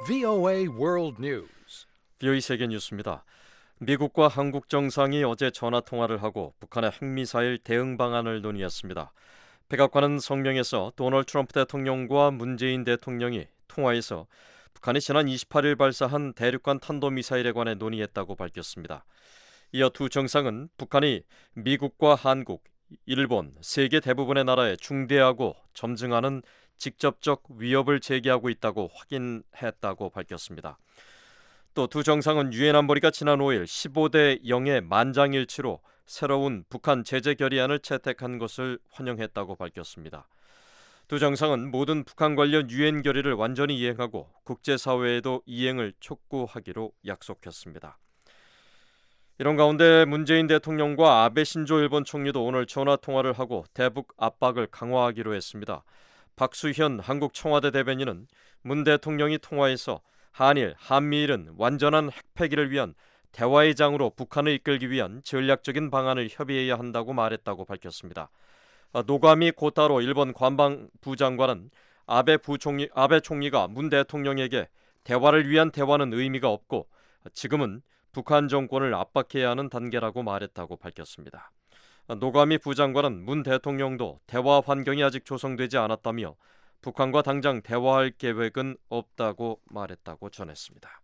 VOA World News. VOA 세계 뉴스입니다. 미국과 한국 정상이 어제 전화통화를 하고 북한의 핵미사일 대응 방안을 논의했습니다. 백악관은 성명에서 도널드 트럼프 대통령과 문재인 대통령이 통화에서 북한이 지난 28일 발사한 대륙간 탄도미사일에 관해 논의했다고 밝혔습니다. 이어 두 정상은 북한이 미국과 한국, 일본, 세계 대부분의 나라에 중대하고 점증하는 직접적 위협을 제기하고 있다고 확인했다고 밝혔습니다. 또 두 정상은 유엔 안보리가 지난 5일 15대 0의 만장일치로 새로운 북한 제재 결의안을 채택한 것을 환영했다고 밝혔습니다. 두 정상은 모든 북한 관련 유엔 결의를 완전히 이행하고 국제사회에도 이행을 촉구하기로 약속했습니다. 이런 가운데 문재인 대통령과 아베 신조 일본 총리도 오늘 전화통화를 하고 대북 압박을 강화하기로 했습니다. 박수현 한국 청와대 대변인은 문 대통령이 통화에서 한일, 한미일은 완전한 핵폐기를 위한 대화의 장으로 북한을 이끌기 위한 전략적인 방안을 협의해야 한다고 말했다고 밝혔습니다. 노가미 고타로 일본 관방부 장관은 아베 총리가 문 대통령에게 대화를 위한 대화는 의미가 없고 지금은 북한 정권을 압박해야 하는 단계라고 말했다고 밝혔습니다. 노가미 부장관은 문 대통령도 대화 환경이 아직 조성되지 않았다며 북한과 당장 대화할 계획은 없다고 말했다고 전했습니다.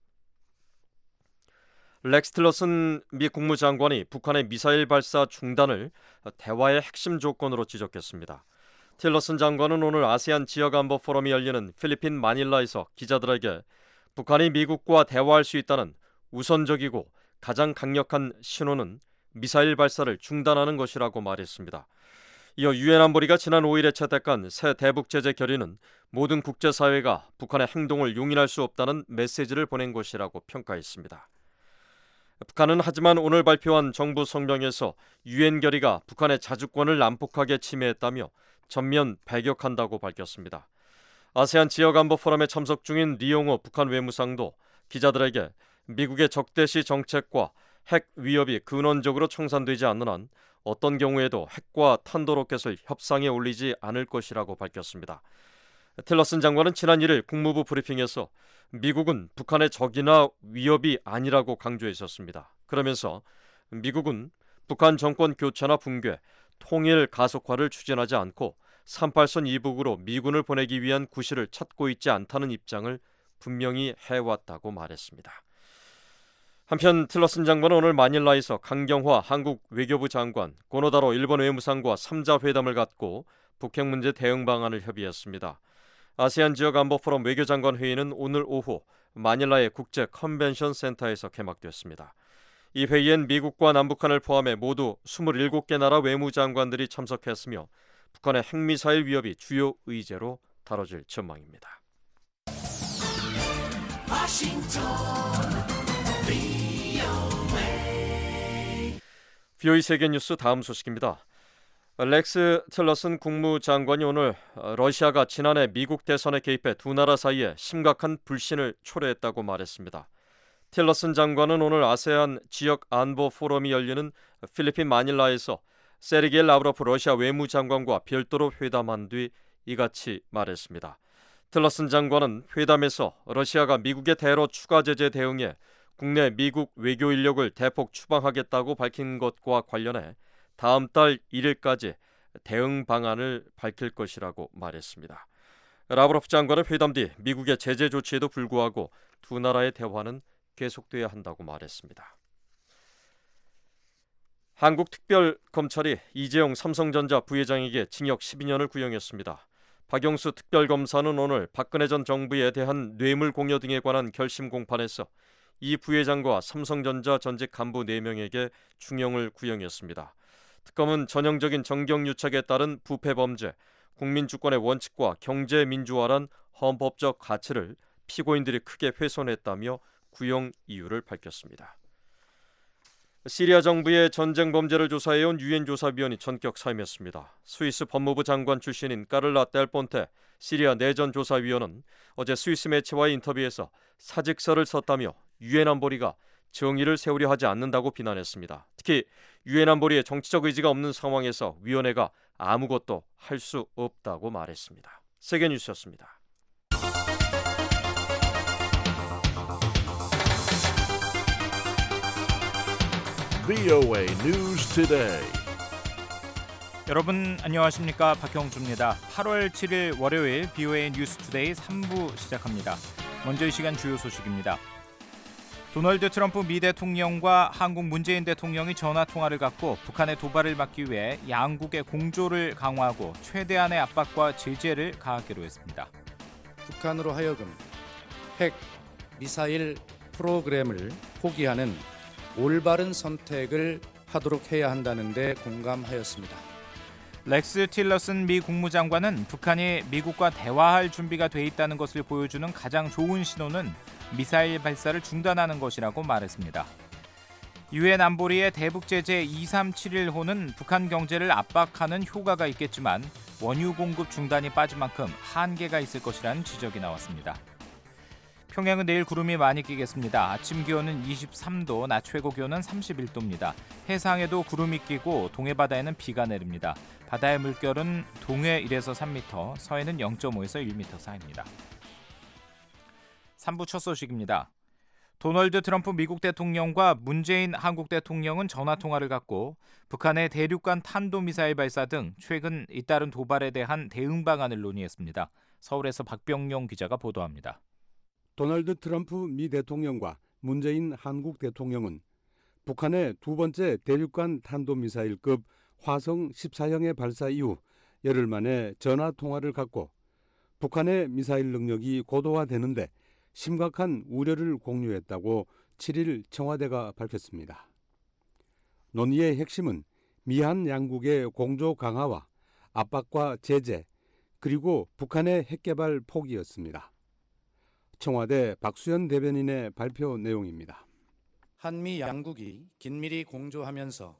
렉스 틸러슨 미 국무장관이 북한의 미사일 발사 중단을 대화의 핵심 조건으로 지적했습니다. 틸러슨 장관은 오늘 아세안 지역안보 포럼이 열리는 필리핀 마닐라에서 기자들에게 북한이 미국과 대화할 수 있다는 우선적이고 가장 강력한 신호는 미사일 발사를 중단하는 것이라고 말했습니다. 이어 유엔 안보리가 지난 5일에 채택한 새 대북 제재 결의는 모든 국제사회가 북한의 행동을 용인할 수 없다는 메시지를 보낸 것이라고 평가했습니다. 북한은 하지만 오늘 발표한 정부 성명에서 유엔 결의가 북한의 자주권을 난폭하게 침해했다며 전면 배격한다고 밝혔습니다. 아세안 지역안보 포럼에 참석 중인 리용호 북한 외무상도 기자들에게 미국의 적대시 정책과 핵 위협이 근원적으로 청산되지 않는 한 어떤 경우에도 핵과 탄도로켓을 협상에 올리지 않을 것이라고 밝혔습니다. 틸러슨 장관은 지난 1일 국무부 브리핑에서 미국은 북한의 적이나 위협이 아니라고 강조했었습니다. 그러면서 미국은 북한 정권 교체나 붕괴, 통일 가속화를 추진하지 않고 38선 이북으로 미군을 보내기 위한 구실을 찾고 있지 않다는 입장을 분명히 해왔다고 말했습니다. 한편 틸러슨 장관은 오늘 마닐라에서 강경화 한국 외교부 장관, 고노다로 일본 외무상과 3자 회담을 갖고 북핵 문제 대응 방안을 협의했습니다. 아세안 지역 안보 포럼 외교장관 회의는 오늘 오후 마닐라의 국제 컨벤션 센터에서 개막됐습니다. 이 회의엔 미국과 남북한을 포함해 모두 27개 나라 외무장관들이 참석했으며 북한의 핵미사일 위협이 주요 의제로 다뤄질 전망입니다. VOA 세계 뉴스 다음 소식입니다. 렉스 틸러슨 국무장관이 오늘 러시아가 지난해 미국 대선에 개입해 두 나라 사이에 심각한 불신을 초래했다고 말했습니다. 틸러슨 장관은 오늘 아세안 지역 안보 포럼이 열리는 필리핀 마닐라에서 세르게이 라브로프 러시아 외무장관과 별도로 회담한 뒤 이같이 말했습니다. 틸러슨 장관은 회담에서 러시아가 미국의 대러 추가 제재 대응에 국내 미국 외교 인력을 대폭 추방하겠다고 밝힌 것과 관련해 다음 달 1일까지 대응 방안을 밝힐 것이라고 말했습니다. 라브로프 장관은 회담 뒤 미국의 제재 조치에도 불구하고 두 나라의 대화는 계속돼야 한다고 말했습니다. 한국특별검찰이 이재용 삼성전자 부회장에게 징역 12년을 구형했습니다. 박영수 특별검사는 오늘 박근혜 전 정부에 대한 뇌물 공여 등에 관한 결심 공판에서 이 부회장과 삼성전자 전직 간부 4명에게 중형을 구형했습니다. 특검은 전형적인 정경유착에 따른 부패범죄, 국민주권의 원칙과 경제민주화란 헌법적 가치를 피고인들이 크게 훼손했다며 구형 이유를 밝혔습니다. 시리아 정부의 전쟁 범죄를 조사해온 유엔 조사위원이 전격 사임했습니다. 스위스 법무부 장관 출신인 까를라 델폰테 시리아 내전조사위원은 어제 스위스 매체와의 인터뷰에서 사직서를 썼다며 유엔 안보리가 정의를 세우려 하지 않는다고 비난했습니다. 특히 유엔 안보리의 정치적 의지가 없는 상황에서 위원회가 아무것도 할 수 없다고 말했습니다. 세계뉴스였습니다. VOA News Today. 여러분 안녕하십니까? 박형주입니다. 8월 7일 월요일 VOA 뉴스 투데이 3부 시작합니다. 먼저 이 시간 주요 소식입니다. 도널드 트럼프 미 대통령과 한국 문재인 대통령이 전화통화를 갖고 북한의 도발을 막기 위해 양국의 공조를 강화하고 최대한의 압박과 제재를 가하기로 했습니다. 북한으로 하여금 핵, 미사일 프로그램을 포기하는 올바른 선택을 하도록 해야 한다는 데 공감하였습니다. 렉스 틸러슨 미 국무장관은 북한이 미국과 대화할 준비가 돼 있다는 것을 보여주는 가장 좋은 신호는 미사일 발사를 중단하는 것이라고 말했습니다. 유엔 안보리의 대북 제재 2371호는 북한 경제를 압박하는 효과가 있겠지만 원유 공급 중단이 빠진 만큼 한계가 있을 것이라는 지적이 나왔습니다. 평양은 내일 구름이 많이 끼겠습니다. 아침 기온은 23도, 낮 최고 기온은 31도입니다. 해상에도 구름이 끼고 동해바다에는 비가 내립니다. 바다의 물결은 동해 1에서 3m, 서해는 0.5에서 1m 사이입니다. 3부 첫 소식입니다. 도널드 트럼프 미국 대통령과 문재인 한국 대통령은 전화통화를 갖고 북한의 대륙간 탄도미사일 발사 등 최근 잇따른 도발에 대한 대응 방안을 논의했습니다. 서울에서 박병용 기자가 보도합니다. 도널드 트럼프 미 대통령과 문재인 한국 대통령은 북한의 두 번째 대륙간 탄도미사일급 화성 14형의 발사 이후 열흘 만에 전화통화를 갖고 북한의 미사일 능력이 고도화되는데 심각한 우려를 공유했다고 7일 청와대가 밝혔습니다. 논의의 핵심은 미한 양국의 공조 강화와 압박과 제재, 그리고 북한의 핵개발 포기였습니다. 청와대 박수현 대변인의 발표 내용입니다. 한미 양국이 긴밀히 공조하면서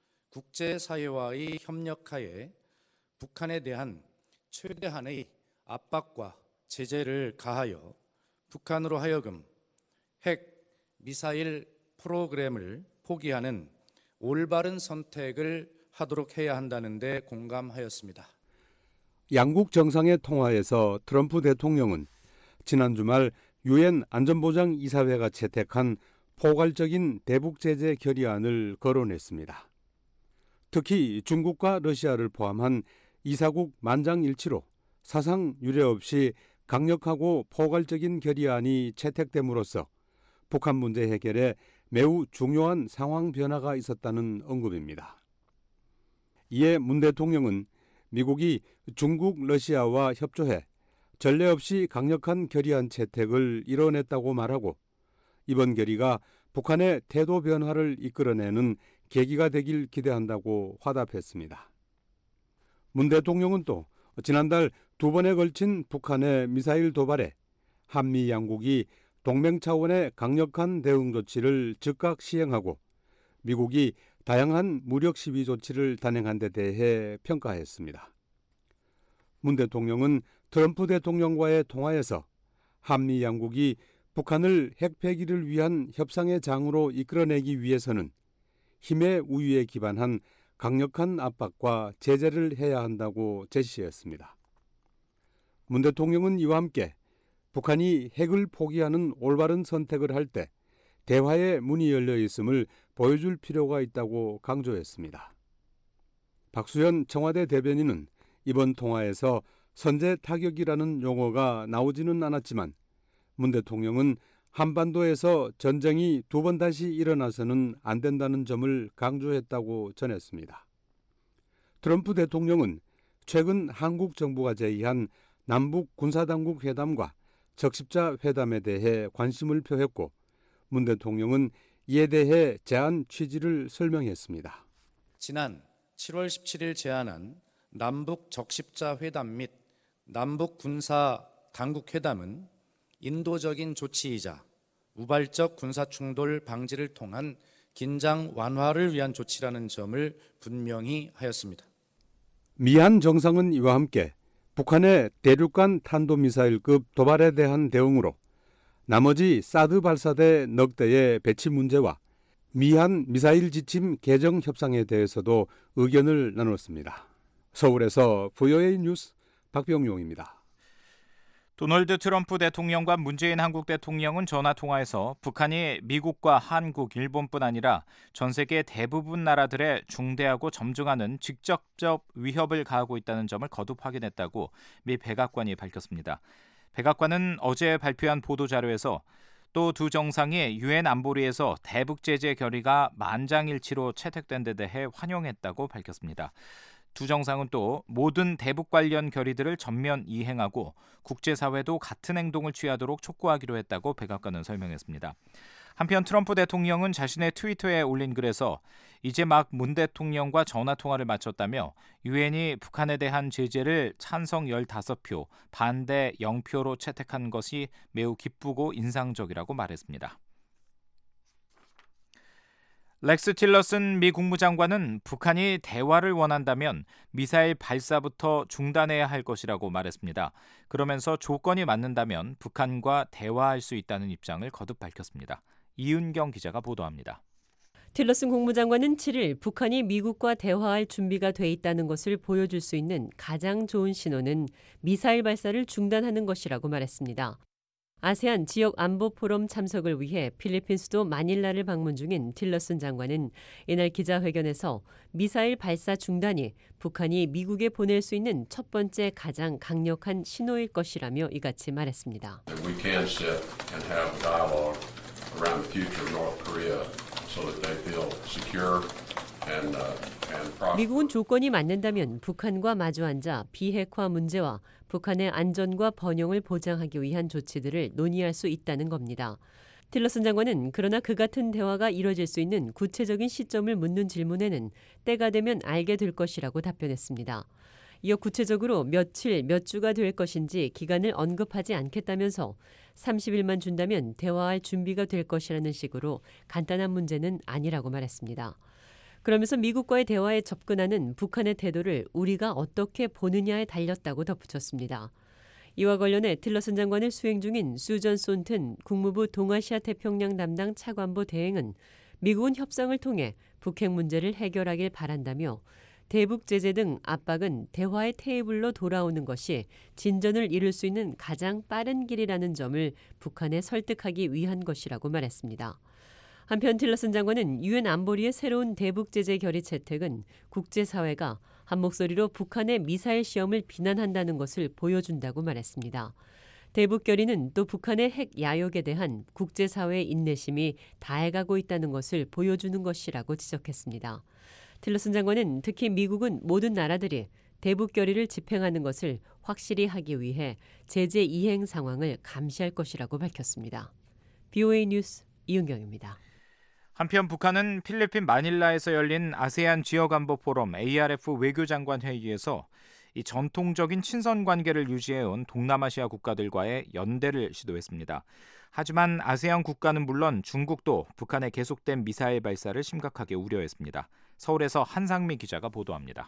국제사회와의 협력하에 북한에 대한 최대한의 압박과 제재를 가하여 북한으로 하여금 핵, 미사일 프로그램을 포기하는 올바른 선택을 하도록 해야 한다는 데 공감하였습니다. 양국 정상의 통화에서 트럼프 대통령은 지난 주말 유엔 안전보장이사회가 채택한 포괄적인 대북 제재 결의안을 거론했습니다. 특히 중국과 러시아를 포함한 이사국 만장일치로 사상 유례 없이 강력하고 포괄적인 결의안이 채택됨으로써 북한 문제 해결에 매우 중요한 상황 변화가 있었다는 언급입니다. 이에 문 대통령은 미국이 중국, 러시아와 협조해 전례 없이 강력한 결의안 채택을 이뤄냈다고 말하고 이번 결의가 북한의 태도 변화를 이끌어내는 계기가 되길 기대한다고 화답했습니다. 문 대통령은 또 지난달 두 번에 걸친 북한의 미사일 도발에 한미 양국이 동맹 차원의 강력한 대응 조치를 즉각 시행하고 미국이 다양한 무력 시위 조치를 단행한 데 대해 평가했습니다. 문 대통령은 트럼프 대통령과의 통화에서 한미 양국이 북한을 핵 폐기를 위한 협상의 장으로 이끌어내기 위해서는 힘의 우위에 기반한 강력한 압박과 제재를 해야 한다고 제시했습니다. 문 대통령은 이와 함께 북한이 핵을 포기하는 올바른 선택을 할 때 대화의 문이 열려 있음을 보여줄 필요가 있다고 강조했습니다. 박수현 청와대 대변인은 이번 통화에서 선제 타격이라는 용어가 나오지는 않았지만 문 대통령은 한반도에서 전쟁이 두 번 다시 일어나서는 안 된다는 점을 강조했다고 전했습니다. 트럼프 대통령은 최근 한국 정부가 제의한 남북 군사당국 회담과 적십자 회담에 대해 관심을 표했고 문 대통령은 이에 대해 제안 취지를 설명했습니다. 지난 7월 17일 제안한 남북 적십자 회담 및 남북 군사 당국 회담은 인도적인 조치이자 우발적 군사충돌 방지를 통한 긴장 완화를 위한 조치라는 점을 분명히 하였습니다. 미한 정상은 이와 함께 북한의 대륙간 탄도미사일급 도발에 대한 대응으로 나머지 사드 발사대 넉 대의 배치 문제와 미한 미사일 지침 개정 협상에 대해서도 의견을 나눴습니다. 서울에서 VOA 뉴스 박병용입니다. 도널드 트럼프 대통령과 문재인 한국 대통령은 전화통화에서 북한이 미국과 한국, 일본뿐 아니라 전 세계 대부분 나라들의 중대하고 점증하는 직접적 위협을 가하고 있다는 점을 거듭 확인했다고 미 백악관이 밝혔습니다. 백악관은 어제 발표한 보도자료에서 또 두 정상이 유엔 안보리에서 대북 제재 결의가 만장일치로 채택된 데 대해 환영했다고 밝혔습니다. 두 정상은 또 모든 대북 관련 결의들을 전면 이행하고 국제사회도 같은 행동을 취하도록 촉구하기로 했다고 백악관은 설명했습니다. 한편 트럼프 대통령은 자신의 트위터에 올린 글에서 이제 막 문 대통령과 전화통화를 마쳤다며 유엔이 북한에 대한 제재를 찬성 15표, 반대 0표로 채택한 것이 매우 기쁘고 인상적이라고 말했습니다. 렉스 틸러슨 미 국무장관은 북한이 대화를 원한다면 미사일 발사부터 중단해야 할 것이라고 말했습니다. 그러면서 조건이 맞는다면 북한과 대화할 수 있다는 입장을 거듭 밝혔습니다. 이은경 기자가 보도합니다. 틸러슨 국무장관은 7일 북한이 미국과 대화할 준비가 돼 있다는 것을 보여줄 수 있는 가장 좋은 신호는 미사일 발사를 중단하는 것이라고 말했습니다. 아세안 지역 안보 포럼 참석을 위해 필리핀 수도 마닐라를 방문 중인 틸러슨 장관은 이날 기자회견에서 미사일 발사 중단이 북한이 미국에 보낼 수 있는 첫 번째 가장 강력한 신호일 것이라며 이같이 말했습니다. We can sit and have a dialogue around the future of North Korea so that they feel secure and prosperous. 미국은 조건이 맞는다면 북한과 마주 앉아 비핵화 문제와 북한의 안전과 번영을 보장하기 위한 조치들을 논의할 수 있다는 겁니다. 틸러슨 장관은 그러나 그 같은 대화가 이뤄질 수 있는 구체적인 시점을 묻는 질문에는 때가 되면 알게 될 것이라고 답변했습니다. 이어 구체적으로 며칠, 몇 주가 될 것인지 기간을 언급하지 않겠다면서 30일만 준다면 대화할 준비가 될 것이라는 식으로 간단한 문제는 아니라고 말했습니다. 그러면서 미국과의 대화에 접근하는 북한의 태도를 우리가 어떻게 보느냐에 달렸다고 덧붙였습니다. 이와 관련해 틸러슨 장관을 수행 중인 수전 손튼 국무부 동아시아 태평양 담당 차관보 대행은 미국은 협상을 통해 북핵 문제를 해결하길 바란다며 대북 제재 등 압박은 대화의 테이블로 돌아오는 것이 진전을 이룰 수 있는 가장 빠른 길이라는 점을 북한에 설득하기 위한 것이라고 말했습니다. 한편 틸러슨 장관은 유엔 안보리의 새로운 대북 제재 결의 채택은 국제사회가 한 목소리로 북한의 미사일 시험을 비난한다는 것을 보여준다고 말했습니다. 대북 결의는 또 북한의 핵 야욕에 대한 국제사회의 인내심이 다해가고 있다는 것을 보여주는 것이라고 지적했습니다. 틸러슨 장관은 특히 미국은 모든 나라들이 대북 결의를 집행하는 것을 확실히 하기 위해 제재 이행 상황을 감시할 것이라고 밝혔습니다. BOA 뉴스 이은경입니다. 한편 북한은 필리핀 마닐라에서 열린 아세안 지역안보 포럼 ARF 외교장관 회의에서 이 전통적인 친선 관계를 유지해온 동남아시아 국가들과의 연대를 시도했습니다. 하지만 아세안 국가는 물론 중국도 북한의 계속된 미사일 발사를 심각하게 우려했습니다. 서울에서 한상미 기자가 보도합니다.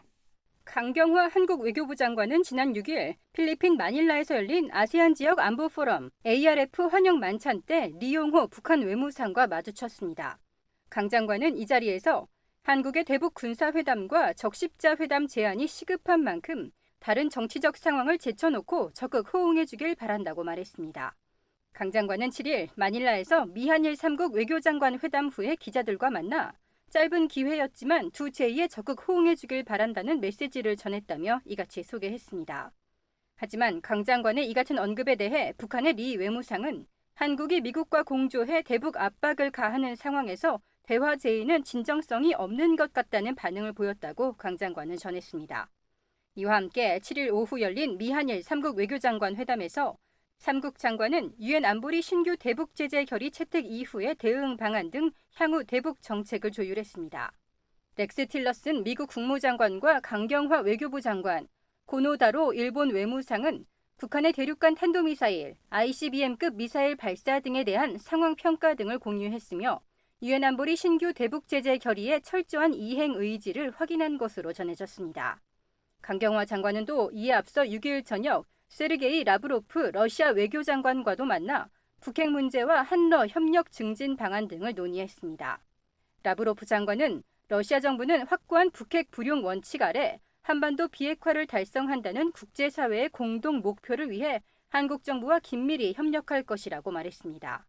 강경화 한국 외교부 장관은 지난 6일 필리핀 마닐라에서 열린 아세안 지역 안보 포럼 ARF 환영 만찬 때 리용호 북한 외무상과 마주쳤습니다. 강 장관은 이 자리에서 한국의 대북 군사회담과 적십자 회담 제안이 시급한 만큼 다른 정치적 상황을 제쳐놓고 적극 호응해주길 바란다고 말했습니다. 강 장관은 7일 마닐라에서 미한일 3국 외교장관 회담 후에 기자들과 만나 짧은 기회였지만 두 제의에 적극 호응해주길 바란다는 메시지를 전했다며 이같이 소개했습니다. 하지만 강 장관의 이 같은 언급에 대해 북한의 리 외무상은 한국이 미국과 공조해 대북 압박을 가하는 상황에서 대화 제의는 진정성이 없는 것 같다는 반응을 보였다고 강 장관은 전했습니다. 이와 함께 7일 오후 열린 미한일 3국 외교장관 회담에서 3국 장관은 유엔 안보리 신규 대북 제재 결의 채택 이후의 대응 방안 등 향후 대북 정책을 조율했습니다. 렉스 틸러슨 미국 국무장관과 강경화 외교부 장관, 고노다로 일본 외무상은 북한의 대륙간 탄도미사일, ICBM급 미사일 발사 등에 대한 상황 평가 등을 공유했으며 유엔 안보리 신규 대북 제재 결의의 철저한 이행 의지를 확인한 것으로 전해졌습니다. 강경화 장관은 또 이에 앞서 6일 저녁 세르게이 라브로프 러시아 외교장관과도 만나 북핵 문제와 한러 협력 증진 방안 등을 논의했습니다. 라브로프 장관은 러시아 정부는 확고한 북핵 불용 원칙 아래 한반도 비핵화를 달성한다는 국제사회의 공동 목표를 위해 한국 정부와 긴밀히 협력할 것이라고 말했습니다.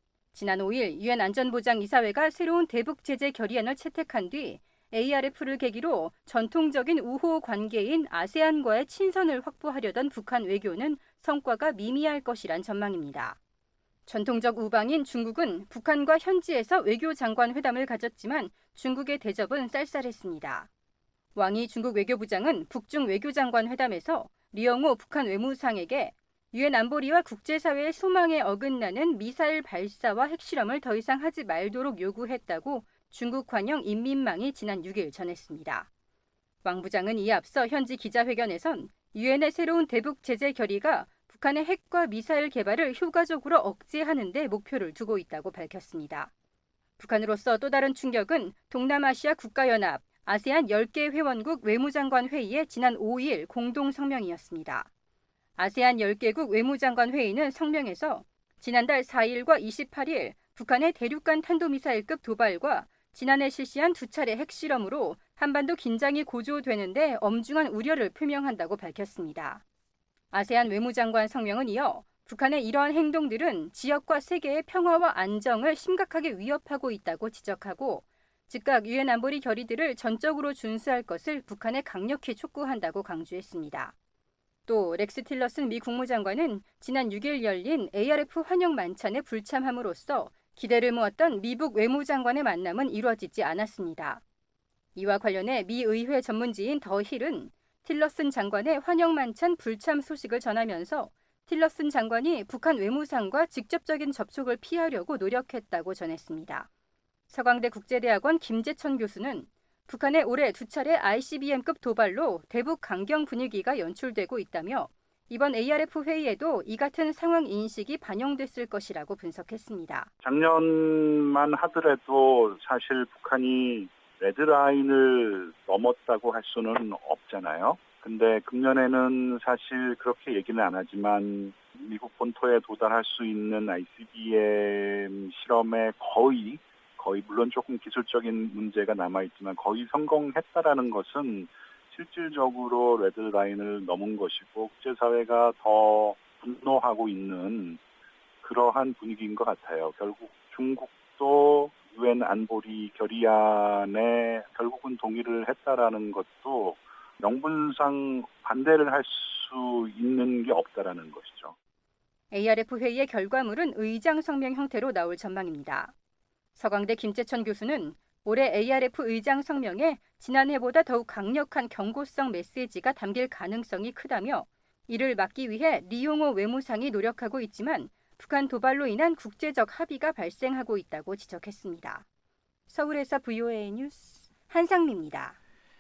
지난 5일 유엔 안전보장이사회가 새로운 대북 제재 결의안을 채택한 뒤 ARF를 계기로 전통적인 우호 관계인 아세안과의 친선을 확보하려던 북한 외교는 성과가 미미할 것이란 전망입니다. 전통적 우방인 중국은 북한과 현지에서 외교장관 회담을 가졌지만 중국의 대접은 쌀쌀했습니다. 왕이 중국 외교부장은 북중 외교장관 회담에서 리영호 북한 외무상에게 유엔 안보리와 국제사회의 소망에 어긋나는 미사일 발사와 핵실험을 더 이상 하지 말도록 요구했다고 중국 관영 인민망이 지난 6일 전했습니다. 왕 부장은 이에 앞서 현지 기자회견에선 유엔의 새로운 대북 제재 결의가 북한의 핵과 미사일 개발을 효과적으로 억제하는 데 목표를 두고 있다고 밝혔습니다. 북한으로서 또 다른 충격은 동남아시아 국가연합, 아세안 10개 회원국 외무장관 회의의 지난 5일 공동 성명이었습니다. 아세안 10개국 외무장관 회의는 성명에서 지난달 4일과 28일 북한의 대륙간 탄도미사일급 도발과 지난해 실시한 2차례 핵실험으로 한반도 긴장이 고조되는데 엄중한 우려를 표명한다고 밝혔습니다. 아세안 외무장관 성명은 이어 북한의 이러한 행동들은 지역과 세계의 평화와 안정을 심각하게 위협하고 있다고 지적하고 즉각 유엔 안보리 결의들을 전적으로 준수할 것을 북한에 강력히 촉구한다고 강조했습니다. 또 렉스 틸러슨 미 국무장관은 지난 6일 열린 ARF 환영 만찬에 불참함으로써 기대를 모았던 미북 외무장관의 만남은 이루어지지 않았습니다. 이와 관련해 미 의회 전문지인 더 힐은 틸러슨 장관의 환영 만찬 불참 소식을 전하면서 틸러슨 장관이 북한 외무상과 직접적인 접촉을 피하려고 노력했다고 전했습니다. 서강대 국제대학원 김재천 교수는 북한의 올해 2차례 ICBM급 도발로 대북 강경 분위기가 연출되고 있다며 이번 ARF 회의에도 이 같은 상황 인식이 반영됐을 것이라고 분석했습니다. 작년만 하더라도 사실 북한이 레드라인을 넘었다고 할 수는 없잖아요. 근데 금년에는 사실 그렇게 얘기는 안 하지만 미국 본토에 도달할 수 있는 ICBM 실험에 거의 물론 조금 기술적인 문제가 남아있지만 거의 성공했다라는 것은 실질적으로 레드라인을 넘은 것이고 국제사회가 더 분노하고 있는 그러한 분위기인 것 같아요. 결국 중국도 유엔 안보리 결의안에 결국은 동의를 했다라는 것도 명분상 반대를 할 수 있는 게 없다라는 것이죠. ARF 회의의 결과물은 의장 성명 형태로 나올 전망입니다. 서강대 김재천 교수는 올해 ARF 의장 성명에 지난해보다 더욱 강력한 경고성 메시지가 담길 가능성이 크다며 이를 막기 위해 리용호 외무상이 노력하고 있지만 북한 도발로 인한 국제적 합의가 발생하고 있다고 지적했습니다. 서울에서 VOA 뉴스 한상미입니다.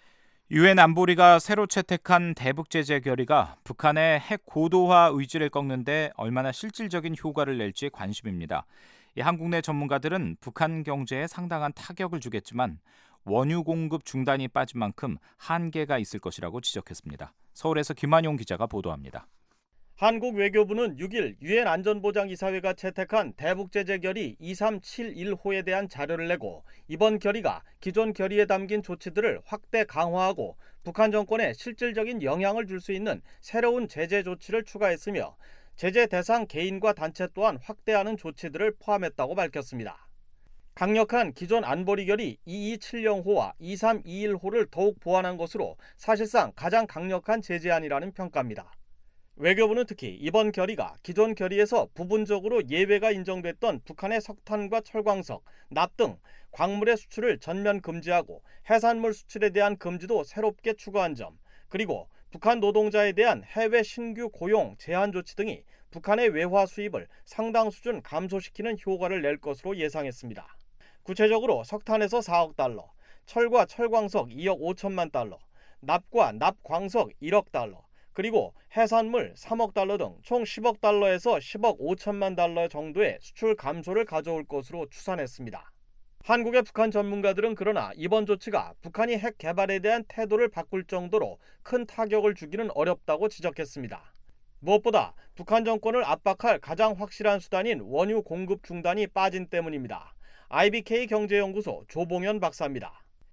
유엔 안보리가 새로 채택한 대북 제재 결의가 북한의 핵 고도화 의지를 꺾는 데 얼마나 실질적인 효과를 낼지 관심입니다. 한국 내 전문가들은 북한 경제에 상당한 타격을 주겠지만 원유 공급 중단이 빠진 만큼 한계가 있을 것이라고 지적했습니다. 서울에서 김한용 기자가 보도합니다. 한국 외교부는 6일 유엔 안전보장이사회가 채택한 대북 제재 결의 2371호에 대한 자료를 내고 이번 결의가 기존 결의에 담긴 조치들을 확대 강화하고 북한 정권에 실질적인 영향을 줄 수 있는 새로운 제재 조치를 추가했으며 제재 대상 개인과 단체 또한 확대하는 조치들을 포함했다고 밝혔습니다. 강력한 기존 안보리 결의 2270호와 2321호를 더욱 보완한 것으로 사실상 가장 강력한 제재안이라는 평가입니다. 외교부는 특히 이번 결의가 기존 결의에서 부분적으로 예외가 인정됐던 북한의 석탄과 철광석, 납 등 광물의 수출을 전면 금지하고 해산물 수출에 대한 금지도 새롭게 추가한 점, 그리고 북한 노동자에 대한 해외 신규 고용 제한 조치 등이 북한의 외화 수입을 상당 수준 감소시키는 효과를 낼 것으로 예상했습니다. 구체적으로 석탄에서 4억 달러, 철과 철광석 2억 5천만 달러, 납과 납광석 1억 달러, 그리고 해산물 3억 달러 등 총 10억 달러에서 10억 5천만 달러 정도의 수출 감소를 가져올 것으로 추산했습니다. 한국의 북한 전문가들은 그러나 이번 조치가 북한이 핵 개발에 대한 태도를 바꿀 정도로 큰 타격을 주기는 어렵다고 지적했습니다. 무엇보다 북한 정권을 압박할 가장 확실한 수단인 원유 공급 중단이 빠진 때문입니다. IBK 경제연구소 조봉현 박사입니다.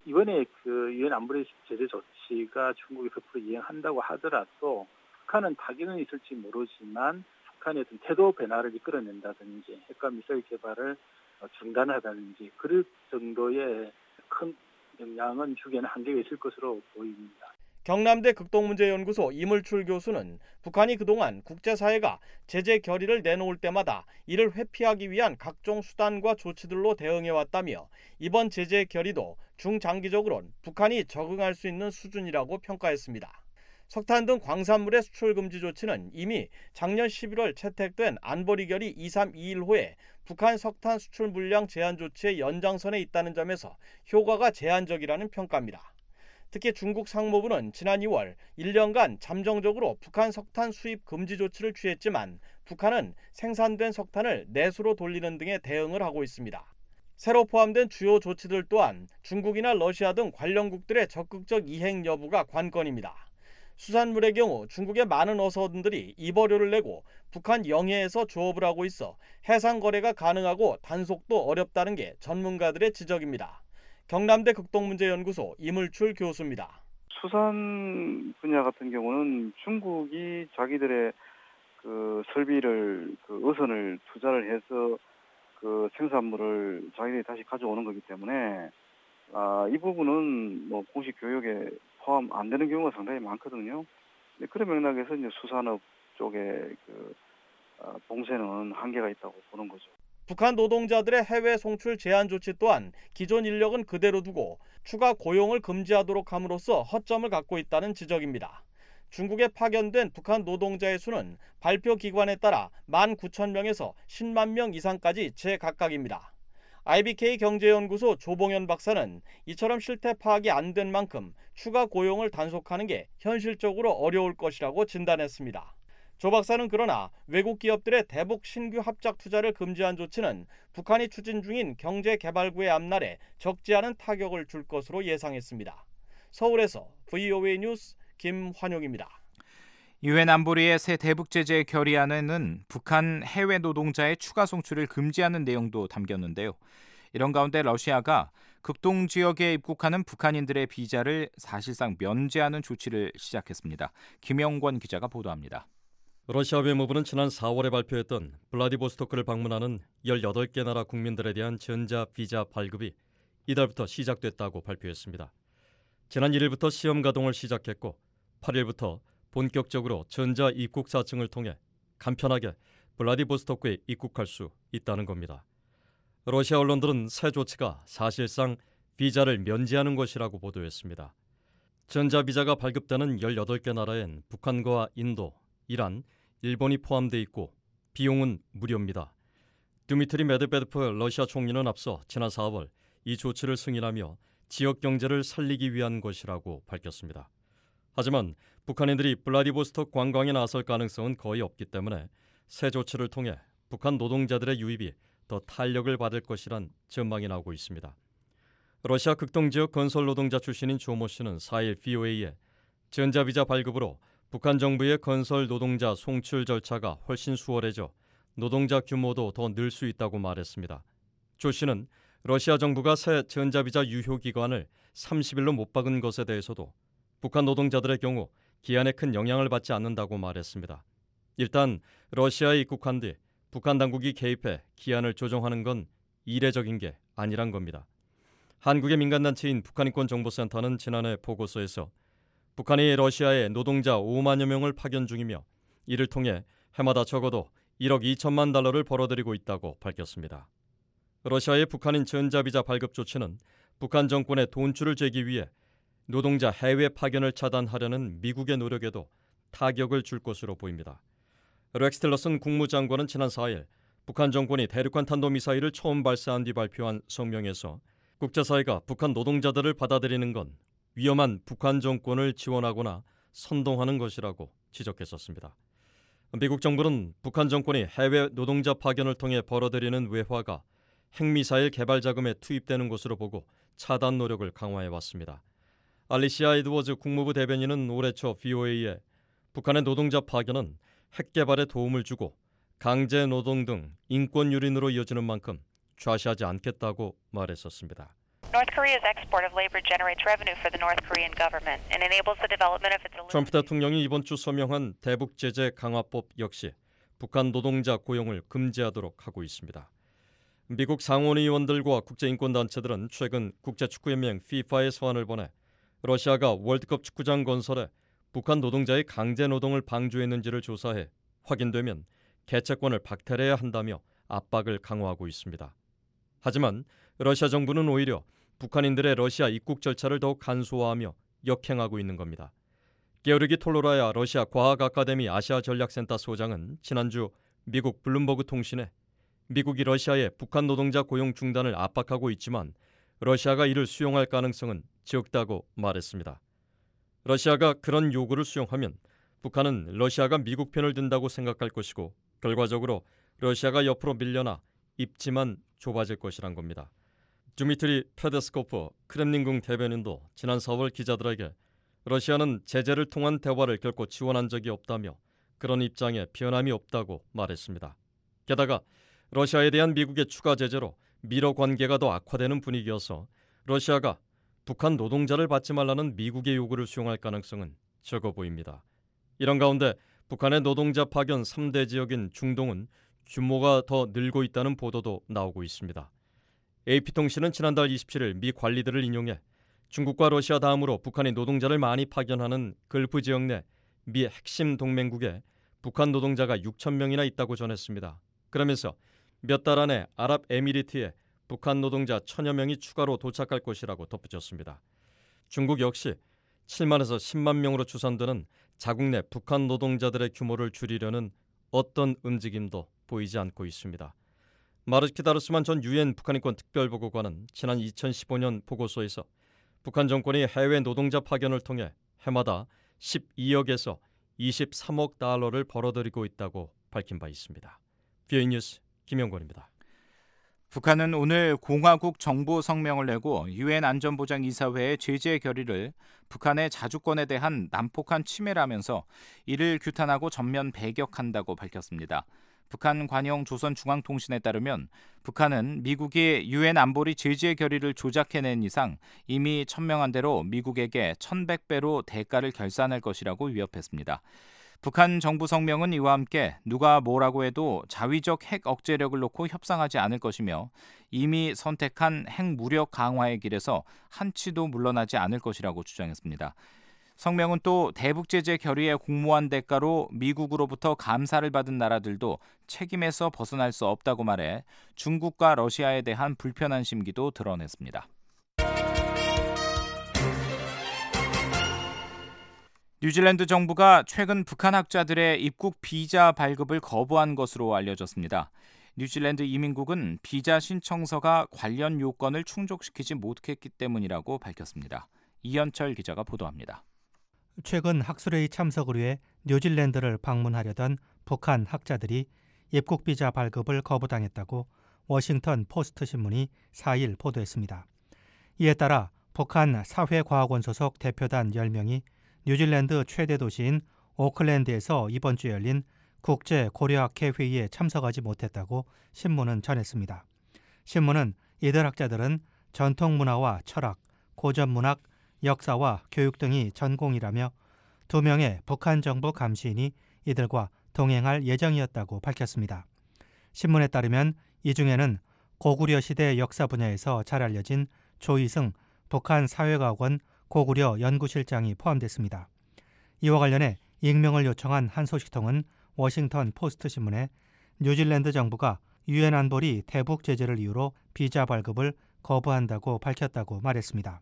이번에 그 유엔 안보리 제재 조치가 중국이 100% 이행한다고 하더라도 북한은 타격은 있을지 모르지만 북한의 어떤 태도 변화를 이끌어낸다든지 핵과 미사일 개발을 중단하다든지 그럴 정도의 큰 영향은 주기에는 한계가 있을 것으로 보입니다. 경남대 극동문제연구소 이물출 교수는 북한이 그동안 국제사회가 제재 결의를 내놓을 때마다 이를 회피하기 위한 각종 수단과 조치들로 대응해왔다며 이번 제재 결의도 중장기적으로는 북한이 적응할 수 있는 수준이라고 평가했습니다. 석탄 등 광산물의 수출 금지 조치는 이미 작년 11월 채택된 안보리 결의 2321호에 북한 석탄 수출 물량 제한 조치의 연장선에 있다는 점에서 효과가 제한적이라는 평가입니다. 특히 중국 상무부는 지난 2월 1년간 잠정적으로 북한 석탄 수입 금지 조치를 취했지만 북한은 생산된 석탄을 내수로 돌리는 등의 대응을 하고 있습니다. 새로 포함된 주요 조치들 또한 중국이나 러시아 등 관련국들의 적극적 이행 여부가 관건입니다. 수산물의 경우 중국의 많은 어선들이 입어료를 내고 북한 영해에서 조업을 하고 있어 해상 거래가 가능하고 단속도 어렵다는 게 전문가들의 지적입니다. 경남대 극동문제연구소 이물출 교수입니다. 수산 분야 같은 경우는 중국이 자기들의 그 설비를 어선을 투자를 해서 그 생산물을 자기들이 다시 가져오는 거기 때문에 이 부분은 뭐 공식 교육에 포함 안 되는 경우가 상당히 많거든요. 그런 맥락에서 이제 수산업 쪽에 봉쇄는 한계가 있다고 보는 거죠. 북한 노동자들의 해외 송출 제한 조치 또한 기존 인력은 그대로 두고 추가 고용을 금지하도록 함으로써 허점을 갖고 있다는 지적입니다. 중국에 파견된 북한 노동자의 수는 발표 기관에 따라 19,000명에서 10만 명 이상까지 제각각입니다. IBK 경제연구소 조봉현 박사는 이처럼 실태 파악이 안 된 만큼 추가 고용을 단속하는 게 현실적으로 어려울 것이라고 진단했습니다. 조 박사는 그러나 외국 기업들의 대북 신규 합작 투자를 금지한 조치는 북한이 추진 중인 경제개발구의 앞날에 적지 않은 타격을 줄 것으로 예상했습니다. 서울에서 VOA 뉴스 김환용입니다. 유엔 안보리의 새 대북 제재 결의안에는 북한 해외 노동자의 추가 송출을 금지하는 내용도 담겼는데요. 이런 가운데 러시아가 극동 지역에 입국하는 북한인들의 비자를 사실상 면제하는 조치를 시작했습니다. 김영권 기자가 보도합니다. 러시아 외무부는 지난 4월에 발표했던 블라디보스토크를 방문하는 18개 나라 국민들에 대한 전자 비자 발급이 이달부터 시작됐다고 발표했습니다. 지난 1일부터 시험 가동을 시작했고 8일부터 본격적으로 전자 입국사증을 통해 간편하게 블라디보스토크에 입국할 수 있다는 겁니다. 러시아 언론들은 새 조치가 사실상 비자를 면제하는 것이라고 보도했습니다. 전자비자가 발급되는 18개 나라엔 북한과 인도, 이란, 일본이 포함돼 있고 비용은 무료입니다. 드미트리 메드베데프 러시아 총리는 앞서 지난 4월 이 조치를 승인하며 지역 경제를 살리기 위한 것이라고 밝혔습니다. 하지만 북한인들이 블라디보스토크 관광에 나설 가능성은 거의 없기 때문에 새 조치를 통해 북한 노동자들의 유입이 더 탄력을 받을 것이란 전망이 나오고 있습니다. 러시아 극동지역 건설 노동자 출신인 조모 씨는 4일 VOA에 전자비자 발급으로 북한 정부의 건설 노동자 송출 절차가 훨씬 수월해져 노동자 규모도 더 늘 수 있다고 말했습니다. 조 씨는 러시아 정부가 새 전자비자 유효 기간을 30일로 못 박은 것에 대해서도 북한 노동자들의 경우 기한에 큰 영향을 받지 않는다고 말했습니다. 일단 러시아에 입국한 뒤 북한 당국이 개입해 기한을 조정하는 건 이례적인 게 아니란 겁니다. 한국의 민간단체인 북한인권정보센터는 지난해 보고서에서 북한이 러시아에 노동자 5만여 명을 파견 중이며 이를 통해 해마다 적어도 1억 2천만 달러를 벌어들이고 있다고 밝혔습니다. 러시아의 북한인 전자비자 발급 조치는 북한 정권의 돈줄을 재기 위해 노동자 해외 파견을 차단하려는 미국의 노력에도 타격을 줄 것으로 보입니다. 렉스 틸러슨 국무장관은 지난 4일 북한 정권이 대륙간 탄도미사일을 처음 발사한 뒤 발표한 성명에서 국제사회가 북한 노동자들을 받아들이는 건 위험한 북한 정권을 지원하거나 선동하는 것이라고 지적했었습니다. 미국 정부는 북한 정권이 해외 노동자 파견을 통해 벌어들이는 외화가 핵미사일 개발 자금에 투입되는 것으로 보고 차단 노력을 강화해왔습니다. 알리시아 에드워즈 국무부 대변인은 올해 초 VOA에 북한의 노동자 파견은 핵 개발에 도움을 주고 강제 노동 등 인권 유린으로 이어지는 만큼 좌시하지 않겠다고 말했었습니다. North Korea's export of labor generates revenue for the North Korean government and enables the development of its 트럼프 대통령이 이번 주 서명한 대북 제재 강화법 역시 북한 노동자 고용을 금지하도록 하고 있습니다. 미국 상원의원들과 국제인권단체들은 최근 국제축구연맹 FIFA에 서한을 보내 러시아가 월드컵 축구장 건설에 북한 노동자의 강제 노동을 방조했는지를 조사해 확인되면 개최권을 박탈해야 한다며 압박을 강화하고 있습니다. 하지만 러시아 정부는 오히려 북한인들의 러시아 입국 절차를 더욱 간소화하며 역행하고 있는 겁니다. 게오르기 톨로라야 러시아 과학 아카데미 아시아 전략센터 소장은 지난주 미국 블룸버그 통신에 미국이 러시아의 북한 노동자 고용 중단을 압박하고 있지만 러시아가 이를 수용할 가능성은 적다고 말했습니다. 러시아가 그런 요구를 수용하면 북한은 러시아가 미국 편을 든다고 생각할 것이고 결과적으로 러시아가 옆으로 밀려나 입지만 좁아질 것이란 겁니다. 드미트리 페데스코프 크렘린궁 대변인도 지난 4월 기자들에게 러시아는 제재를 통한 대화를 결코 지원한 적이 없다며 그런 입장에 변함이 없다고 말했습니다. 게다가 러시아에 대한 미국의 추가 제재로 미러 관계가 더 악화되는 분위기여서 러시아가 북한 노동자를 받지 말라는 미국의 요구를 수용할 가능성은 적어 보입니다. 이런 가운데 북한의 노동자 파견 3대 지역인 중동은 규모가 더 늘고 있다는 보도도 나오고 있습니다. AP통신은 지난달 27일 미 관리들을 인용해 중국과 러시아 다음으로 북한이 노동자를 많이 파견하는 걸프 지역 내 미 핵심 동맹국에 북한 노동자가 6천 명이나 있다고 전했습니다. 그러면서 몇 달 안에 아랍에미리트에 북한 노동자 1,000여 명이 추가로 도착할 것이라고 덧붙였습니다. 중국 역시 7만에서 10만 명으로 추산되는 자국 내 북한 노동자들의 규모를 줄이려는 어떤 움직임도 보이지 않고 있습니다. 마르키 다르스만 전 유엔 북한인권 특별보고관은 지난 2015년 보고서에서 북한 정권이 해외 노동자 파견을 통해 해마다 12억에서 23억 달러를 벌어들이고 있다고 밝힌 바 있습니다. VOA 뉴스 김영권입니다. 북한은 오늘 공화국 정부 성명을 내고 유엔 안전보장이사회의 제재 결의를 북한의 자주권에 대한 난폭한 침해라면서 이를 규탄하고 전면 배격한다고 밝혔습니다. 북한 관영 조선중앙통신에 따르면 북한은 미국이 유엔 안보리 제재 결의를 조작해낸 이상 이미 천명한 대로 미국에게 1100배로 대가를 결산할 것이라고 위협했습니다. 북한 정부 성명은 이와 함께 누가 뭐라고 해도 자위적 핵 억제력을 놓고 협상하지 않을 것이며 이미 선택한 핵 무력 강화의 길에서 한치도 물러나지 않을 것이라고 주장했습니다. 성명은 또 대북 제재 결의의 공모한 대가로 미국으로부터 감사를 받은 나라들도 책임에서 벗어날 수 없다고 말해 중국과 러시아에 대한 불편한 심기도 드러냈습니다. 뉴질랜드 정부가 최근 북한 학자들의 입국 비자 발급을 거부한 것으로 알려졌습니다. 뉴질랜드 이민국은 비자 신청서가 관련 요건을 충족시키지 못했기 때문이라고 밝혔습니다. 이현철 기자가 보도합니다. 최근 학술회의 참석을 위해 뉴질랜드를 방문하려던 북한 학자들이 입국 비자 발급을 거부당했다고 워싱턴 포스트 신문이 4일 보도했습니다. 이에 따라 북한 사회과학원 소속 대표단 10명이 뉴질랜드 최대 도시인 오클랜드에서 이번 주 열린 국제고려학회 회의에 참석하지 못했다고 신문은 전했습니다. 신문은 이들 학자들은 전통문화와 철학, 고전문학, 역사와 교육 등이 전공이라며 2명의 북한 정부 감시인이 이들과 동행할 예정이었다고 밝혔습니다. 신문에 따르면 이 중에는 고구려 시대 역사 분야에서 잘 알려진 조이승 북한 사회과학원 고구려 연구실장이 포함됐습니다. 이와 관련해 익명을 요청한 한 소식통은 워싱턴 포스트 신문에 뉴질랜드 정부가 유엔 안보리 대북 제재를 이유로 비자 발급을 거부한다고 밝혔다고 말했습니다.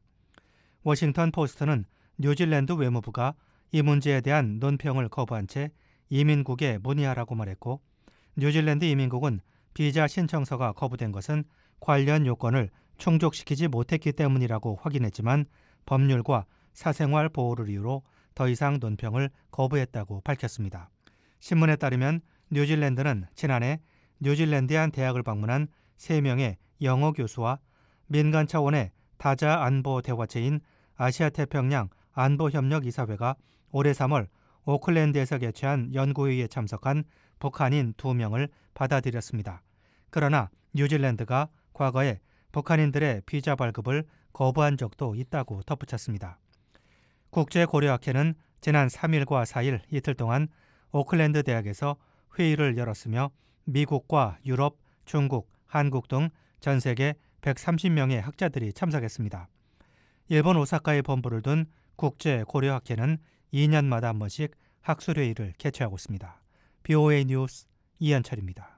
워싱턴 포스트는 뉴질랜드 외무부가 이 문제에 대한 논평을 거부한 채 이민국에 문의하라고 말했고 뉴질랜드 이민국은 비자 신청서가 거부된 것은 관련 요건을 충족시키지 못했기 때문이라고 확인했지만 법률과 사생활 보호를 이유로 더 이상 논평을 거부했다고 밝혔습니다. 신문에 따르면 뉴질랜드는 지난해 뉴질랜드의 한 대학을 방문한 3명의 영어 교수와 민간 차원의 다자 안보 대화체인 아시아태평양 안보협력이사회가 올해 3월 오클랜드에서 개최한 연구회의에 참석한 북한인 2명을 받아들였습니다. 그러나 뉴질랜드가 과거에 북한인들의 비자 발급을 거부한 적도 있다고 덧붙였습니다. 국제고려학회는 지난 3일과 4일 이틀 동안 오클랜드 대학에서 회의를 열었으며 미국과 유럽, 중국, 한국 등 전 세계 130명의 학자들이 참석했습니다. 일본 오사카에 본부를 둔 국제고려학회는 2년마다 한 번씩 학술회의를 개최하고 있습니다. BOA 뉴스 이현철입니다.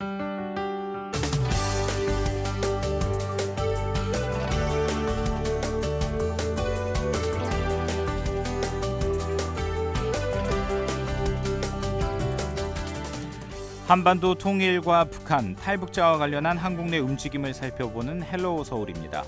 한반도 통일과 북한, 탈북자와 관련한 한국 내 움직임을 살펴보는 헬로우 서울입니다.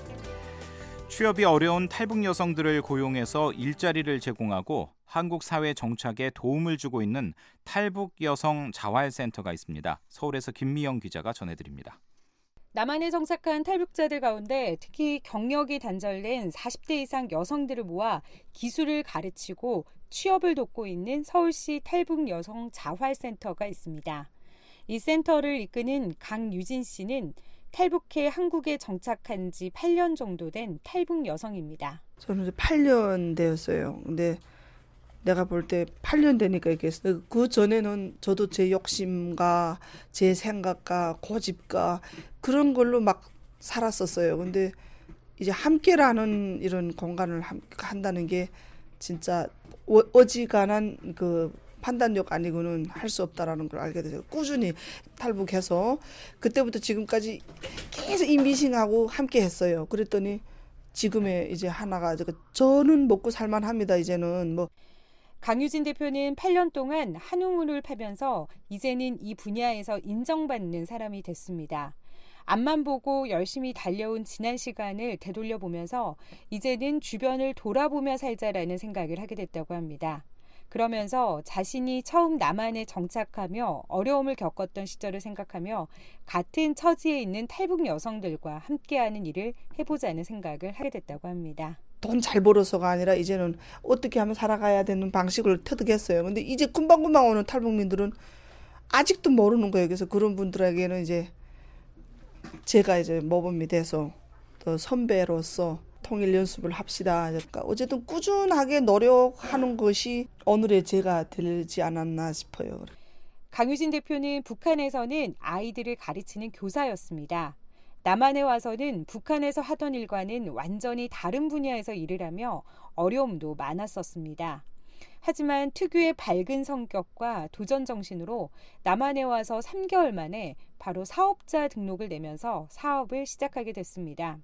취업이 어려운 탈북 여성들을 고용해서 일자리를 제공하고 한국 사회 정착에 도움을 주고 있는 탈북 여성 자활센터가 있습니다. 서울에서 김미영 기자가 전해드립니다. 남한에 정착한 탈북자들 가운데 특히 경력이 단절된 40대 이상 여성들을 모아 기술을 가르치고 취업을 돕고 있는 서울시 탈북 여성 자활센터가 있습니다. 이 센터를 이끄는 강유진 씨는 탈북해 한국에 정착한 지 8년 정도 된 탈북 여성입니다. 저는 이제 8년 되었어요. 근데 내가 볼 때 8년 되니까 이게 그 전에는 저도 제 욕심과 제 생각과 고집과 그런 걸로 막 살았었어요. 근데 이제 함께라는 이런 공간을 한다는 게 진짜 어지간한 그 판단력 아니고는 할 수 없다라는 걸 알게 됐어요. 꾸준히 탈북해서 그때부터 지금까지 계속 이 미싱하고 함께 했어요. 그랬더니 지금의 이제 하나가 저는 먹고 살만합니다. 이제는 뭐. 강유진 대표는 8년 동안 한우물을 팔면서 이제는 이 분야에서 인정받는 사람이 됐습니다. 앞만 보고 열심히 달려온 지난 시간을 되돌려보면서 이제는 주변을 돌아보며 살자라는 생각을 하게 됐다고 합니다. 그러면서 자신이 처음 남한에 정착하며 어려움을 겪었던 시절을 생각하며 같은 처지에 있는 탈북 여성들과 함께하는 일을 해보자는 생각을 하게 됐다고 합니다. 돈 잘 벌어서가 아니라 이제는 어떻게 하면 살아가야 되는 방식을 터득했어요. 근데 이제 금방금방 오는 탈북민들은 아직도 모르는 거예요. 그래서 그런 분들에게는 이제 제가 이제 모범이 돼서 또 선배로서 통일 연습을 합시다. 그러니까 어쨌든 꾸준하게 노력하는 것이 오늘의 제가 되지 않았나 싶어요. 강유진 대표는 북한에서는 아이들을 가르치는 교사였습니다. 남한에 와서는 북한에서 하던 일과는 완전히 다른 분야에서 일을 하며 어려움도 많았었습니다. 하지만 특유의 밝은 성격과 도전 정신으로 남한에 와서 3개월 만에 바로 사업자 등록을 내면서 사업을 시작하게 됐습니다.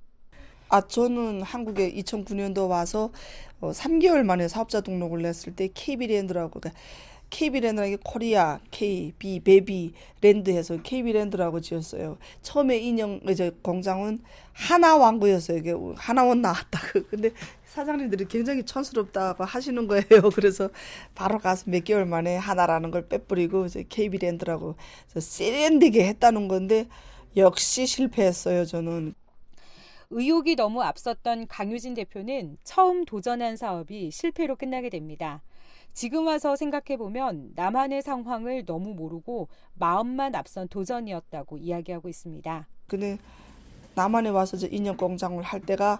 저는 한국에 2009년도 와서 3개월 만에 사업자 등록을 냈을 때 KB랜드라고, 그러니까 KB랜드라는 게 코리아, KB, 베비, 랜드해서 KB랜드라고 지었어요. 처음에 인형 이제 공장은 하나왕구였어요. 이게 하나원 나왔다고. 근데 사장님들이 굉장히 촌스럽다고 하시는 거예요. 그래서 바로 가서 몇 개월 만에 하나라는 걸 빼버리고 이제 KB랜드라고 세련되게 했다는 건데 역시 실패했어요. 저는. 의욕이 너무 앞섰던 강유진 대표는 처음 도전한 사업이 실패로 끝나게 됩니다. 지금 와서 생각해보면 남한의 상황을 너무 모르고 마음만 앞선 도전이었다고 이야기하고 있습니다. 근데 남한에 와서 이제 인형 공장을 할 때가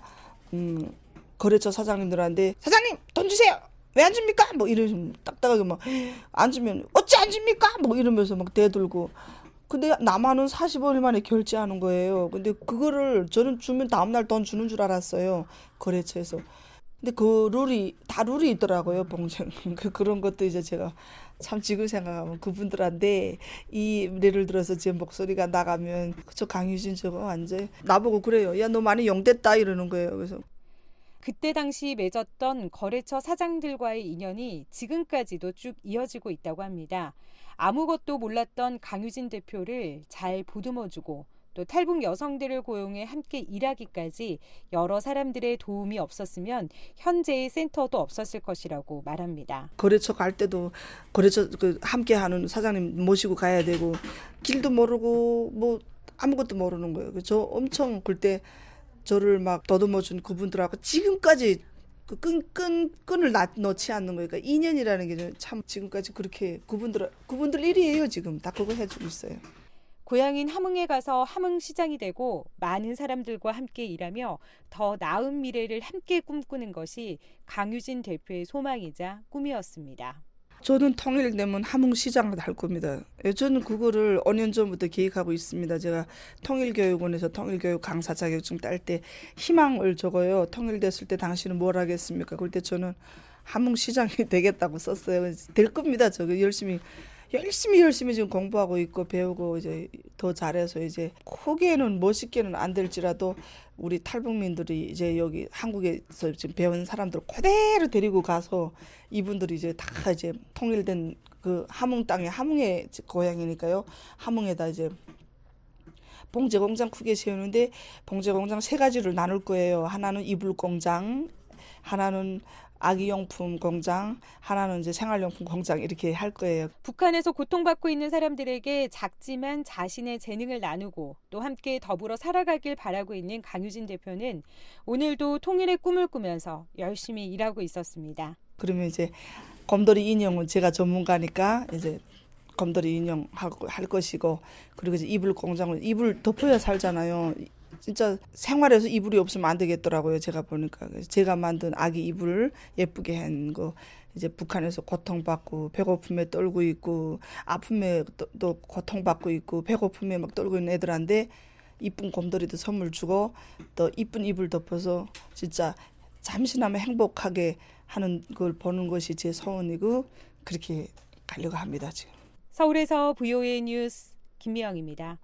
거래처 사장님들한테 사장님 돈 주세요. 왜 안 줍니까? 뭐 이런 딱딱하게 막 안 주면 어찌 안 줍니까? 뭐 이러면서 막 대들고. 근데 남한은 45일 만에 결제하는 거예요. 근데 그거를 저는 주면 다음날 돈 주는 줄 알았어요. 거래처에서. 근데 그 룰이 있더라고요. 봉쟁. 그런 것도 이제 제가 참 지금 생각하면 그분들한테 이 예를 들어서 제 목소리가 나가면 저 강유진 저거 완전 나보고 그래요. 야 너 많이 용됐다 이러는 거예요. 그래서 그때 당시 맺었던 거래처 사장들과의 인연이 지금까지도 쭉 이어지고 있다고 합니다. 아무것도 몰랐던 강유진 대표를 잘 보듬어주고 또 탈북 여성들을 고용해 함께 일하기까지 여러 사람들의 도움이 없었으면 현재의 센터도 없었을 것이라고 말합니다. 거래처 갈 때도 거래처 함께하는 사장님 모시고 가야 되고 길도 모르고 뭐 아무것도 모르는 거예요. 저 엄청 그때 저를 막 더듬어준 그분들하고 지금까지 그 끈을 놓지 않는 거니까 인연이라는 게 참 지금까지 그렇게 그분들 일이에요. 지금 다 그거 해주고 있어요. 고향인 함흥에 가서 함흥시장이 되고 많은 사람들과 함께 일하며 더 나은 미래를 함께 꿈꾸는 것이 강유진 대표의 소망이자 꿈이었습니다. 저는 통일되면 함흥시장을 할 겁니다. 저는 그거를 5년 전부터 계획하고 있습니다. 제가 통일교육원에서 통일교육 강사 자격증 딸 때 희망을 적어요. 통일됐을 때 당신은 뭘 하겠습니까? 그럴 때 저는 함흥시장이 되겠다고 썼어요. 될 겁니다. 저거 열심히 지금 공부하고 있고 배우고 이제 더 잘해서 이제 크게는 멋있게는 안 될지라도 우리 탈북민들이 이제 여기 한국에서 지금 배운 사람들 그대로 데리고 가서 이분들이 이제 다 이제 통일된 그 함흥 땅에 함흥의 고향이니까요. 함흥에다 이제 봉제 공장 크게 세우는데 봉제 공장 3가지를 나눌 거예요. 하나는 이불 공장, 하나는 아기용품 공장, 하나는 이제 생활용품 공장 이렇게 할 거예요. 북한에서 고통받고 있는 사람들에게 작지만 자신의 재능을 나누고 또 함께 더불어 살아가길 바라고 있는 강유진 대표는 오늘도 통일의 꿈을 꾸면서 열심히 일하고 있었습니다. 그러면 이제 곰돌이 인형은 제가 전문가니까 이제 곰돌이 인형 할 것이고, 그리고 이제 이불 공장을 이불 덮어야 살잖아요. 진짜 생활에서 이불이 없으면 안 되겠더라고요. 제가 보니까 제가 만든 아기 이불 예쁘게 한 거 이제 북한에서 고통받고 배고픔에 떨고 있고 아픔에 또 고통받고 있고 배고픔에 막 떨고 있는 애들한테 이쁜 곰돌이도 선물 주고 또 이쁜 이불 덮어서 진짜 잠시나마 행복하게 하는 걸 보는 것이 제 소원이고 그렇게 가려고 합니다. 지금. 서울에서 VOA 뉴스 김미영입니다.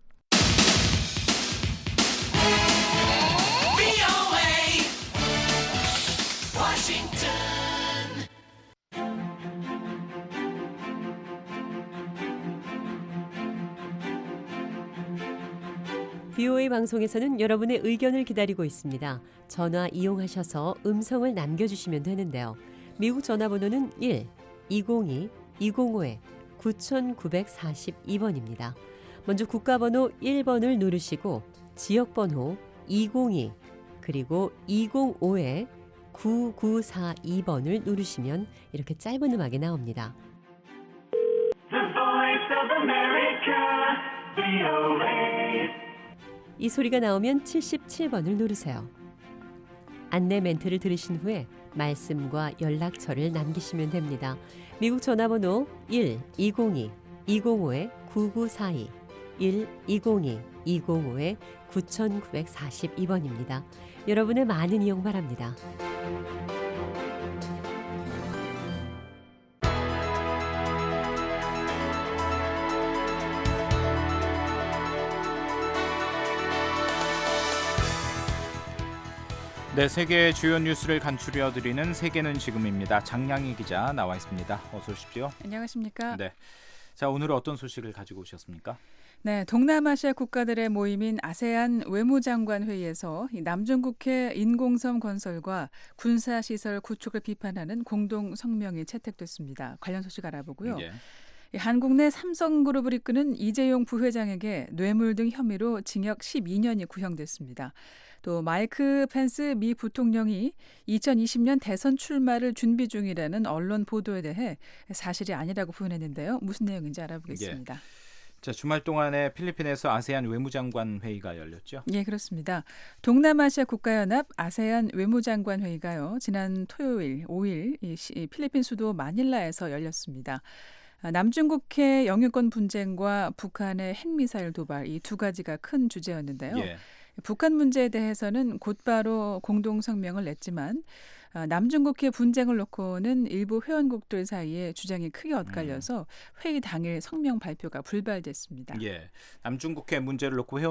VOA 방송에서는 여러분의 의견을 기다리고 있습니다. 전화 이용하셔서 음성을 남겨주시면 되는데요. 미국 전화번호는 1-202-205-9942번입니다. 먼저 국가번호 1번을 누르시고 지역번호 202 그리고 205-9942번을 누르시면 이렇게 짧은 음악이 나옵니다. The Voice of America, VOA. 이 소리가 나오면 77번을 누르세요. 안내 멘트를 들으신 후에 말씀과 연락처를 남기시면 됩니다. 미국 전화번호 1-202-205-9942 1-202-205-9942번입니다. 여러분의 많은 이용 바랍니다. 네, 세계의 주요 뉴스를 간추려드리는 세계는 지금입니다. 장량희 기자 나와 있습니다. 어서 오십시오. 안녕하십니까? 네. 자, 오늘은 어떤 소식을 가지고 오셨습니까? 네, 동남아시아 국가들의 모임인 아세안 외무장관 회의에서 남중국해 인공섬 건설과 군사시설 구축을 비판하는 공동 성명이 채택됐습니다. 관련 소식 알아보고요. 예. 한국 내 삼성그룹을 이끄는 이재용 부회장에게 뇌물 등 혐의로 징역 12년이 구형됐습니다. 또 마이크 펜스 미 부통령이 2020년 대선 출마를 준비 중이라는 언론 보도에 대해 사실이 아니라고 부인했는데요. 무슨 내용인지 알아보겠습니다. 예. 자, 주말 동안에 필리핀에서 아세안 외무장관 회의가 열렸죠? 예, 그렇습니다. 동남아시아 국가연합 아세안 외무장관 회의가요. 지난 토요일 5일 이 필리핀 수도 마닐라에서 열렸습니다. 남중국해 영유권 분쟁과 북한의 핵미사일 도발 이 두 가지가 큰 주제였는데요. 예. 북한 문제에 대해서는 곧바로 공동 성명을 냈지만 남중국해 분쟁을 놓고는 일부 회원국들 사이에 주장이 크게 엇갈려서 회의 당일 성명 발표가 불발됐습니다. 예, 남중국해 문제를 놓고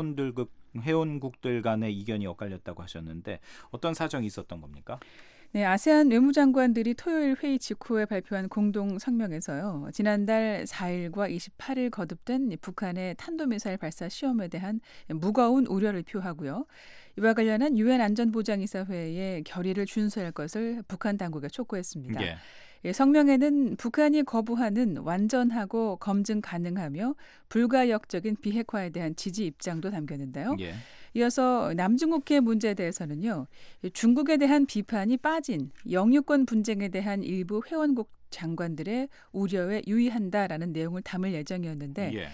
회원국들 간의 이견이 엇갈렸다고 하셨는데 어떤 사정이 있었던 겁니까? 네, 아세안 외무장관들이 토요일 회의 직후에 발표한 공동 성명에서요. 지난달 4일과 28일 거듭된 북한의 탄도미사일 발사 시험에 대한 무거운 우려를 표하고요. 이와 관련한 유엔 안전보장이사회의 결의를 준수할 것을 북한 당국에 촉구했습니다. 예. 성명에는 북한이 거부하는 완전하고 검증 가능하며 불가역적인 비핵화에 대한 지지 입장도 담겼는데요. 예. 이어서 남중국해 문제에 대해서는요. 중국에 대한 비판이 빠진 영유권 분쟁에 대한 일부 회원국 장관들의 우려에 유의한다라는 내용을 담을 예정이었는데 예.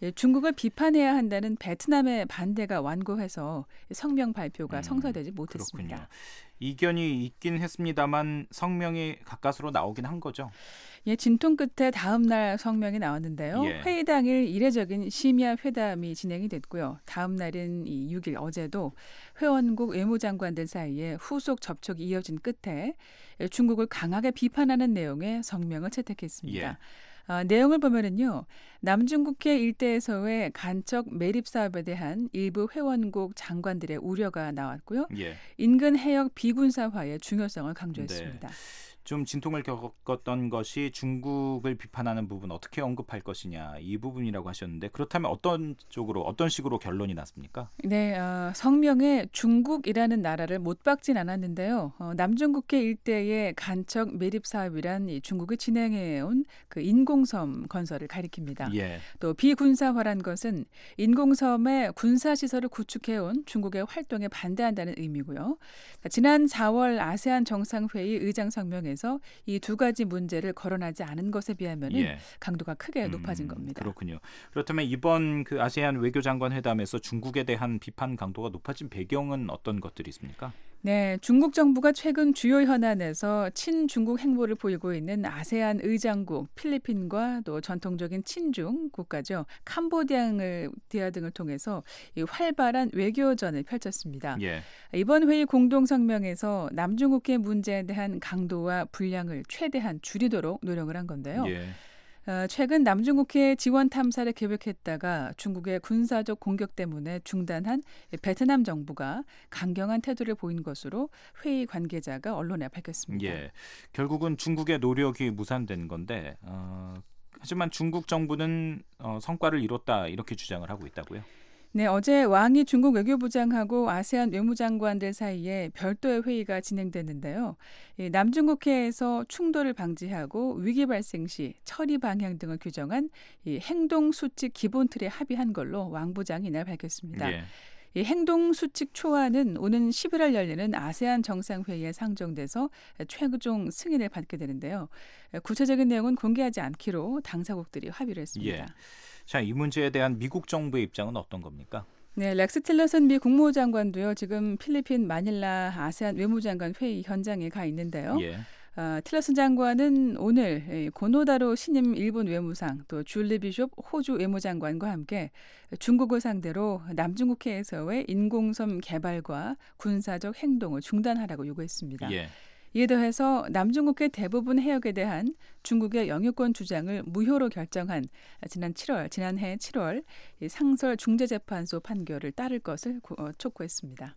중국을 비판해야 한다는 베트남의 반대가 완고해서 성명 발표가 성사되지 못했습니다. 그렇군요. 이견이 있긴 했습니다만 성명이 가까스로 나오긴 한 거죠. 예, 진통 끝에 다음 날 성명이 나왔는데요. 예. 회의 당일 이례적인 심야 회담이 진행이 됐고요. 다음 날인 이 6일 어제도 회원국 외무장관들 사이에 후속 접촉이 이어진 끝에 중국을 강하게 비판하는 내용의 성명을 채택했습니다. 예. 내용을 보면은요, 남중국해 일대에서의 간척 매립 사업에 대한 일부 회원국 장관들의 우려가 나왔고요. 예. 인근 해역 비군사화의 중요성을 강조했습니다. 네. 좀 진통을 겪었던 것이 중국을 비판하는 부분 어떻게 언급할 것이냐 이 부분이라고 하셨는데 그렇다면 어떤 식으로 결론이 났습니까? 네, 성명에 중국이라는 나라를 못 박진 않았는데요. 남중국해 일대의 간척 매립 사업이란 이 중국이 진행해온 그 인공섬 건설을 가리킵니다. 예. 또 비군사화란 것은 인공섬의 군사시설을 구축해온 중국의 활동에 반대한다는 의미고요. 지난 4월 아세안 정상회의 의장 성명에서 이 두 가지 문제를 거론하지 않은 것에 비하면 예. 강도가 크게 높아진 겁니다. 그렇군요. 그렇다면 이번 그 아세안 외교장관 회담에서 중국에 대한 비판 강도가 높아진 배경은 어떤 것들이 있습니까? 네, 중국 정부가 최근 주요 현안에서 친중국 행보를 보이고 있는 아세안 의장국 필리핀과 또 전통적인 친중 국가죠. 캄보디아 등을 통해서 이 활발한 외교전을 펼쳤습니다. 예. 이번 회의 공동성명에서 남중국해 문제에 대한 강도와 분량을 최대한 줄이도록 노력을 한 건데요. 예. 최근 남중국해 지원 탐사를 계획했다가 중국의 군사적 공격 때문에 중단한 베트남 정부가 강경한 태도를 보인 것으로 회의 관계자가 언론에 밝혔습니다. 예. 결국은 중국의 노력이 무산된 건데 하지만 중국 정부는 성과를 이뤘다 이렇게 주장을 하고 있다고요? 네, 어제 왕이 중국 외교부장하고 아세안 외무장관들 사이에 별도의 회의가 진행됐는데요. 남중국해에서 충돌을 방지하고 위기 발생 시 처리 방향 등을 규정한 이 행동수칙 기본틀에 합의한 걸로 왕 부장이 이날 밝혔습니다. 예. 이 행동수칙 초안은 오는 11월 열리는 아세안 정상회의에 상정돼서 최종 승인을 받게 되는데요. 구체적인 내용은 공개하지 않기로 당사국들이 합의를 했습니다. 예. 자, 이 문제에 대한 미국 정부의 입장은 어떤 겁니까? 네, 렉스 틸러슨 미 국무장관도요. 지금 필리핀 마닐라 아세안 외무장관 회의 현장에 가 있는데요. 예. 틸러슨 장관은 오늘 고노다로 신임 일본 외무상 또 줄리 비숍 호주 외무장관과 함께 중국을 상대로 남중국해에서의 인공섬 개발과 군사적 행동을 중단하라고 요구했습니다. 예. 이에 더해서 남중국해 대부분 해역에 대한 중국의 영유권 주장을 무효로 결정한 지난해 7월 상설 중재재판소 판결을 따를 것을 촉구했습니다.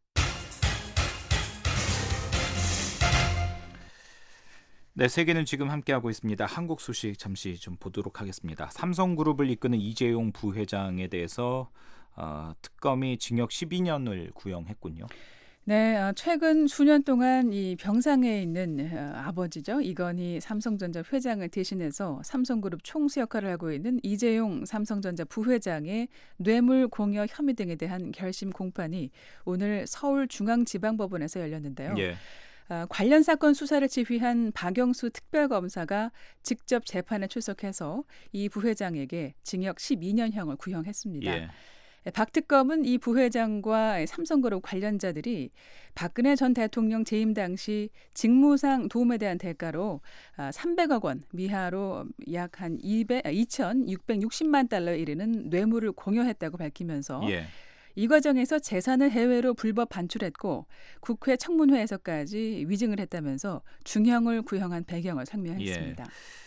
네, 세계는 지금 함께하고 있습니다. 한국 소식 잠시 좀 보도록 하겠습니다. 삼성그룹을 이끄는 이재용 부회장에 대해서 특검이 징역 12년을 구형했군요. 네, 최근 수년 동안 이 병상에 있는 아버지죠. 이건희 삼성전자 회장을 대신해서 삼성그룹 총수 역할을 하고 있는 이재용 삼성전자 부회장의 뇌물 공여 혐의 등에 대한 결심 공판이 오늘 서울중앙지방법원에서 열렸는데요. 예. 관련 사건 수사를 지휘한 박영수 특별검사가 직접 재판에 출석해서 이 부회장에게 징역 12년형을 구형했습니다. 예. 박 특검은 이 부회장과 삼성그룹 관련자들이 박근혜 전 대통령 재임 당시 직무상 도움에 대한 대가로 300억 원 미하로 약 한 2,660만 달러에 이르는 뇌물을 공여했다고 밝히면서 예. 이 과정에서 재산을 해외로 불법 반출했고 국회 청문회에서까지 위증을 했다면서 중형을 구형한 배경을 설명했습니다.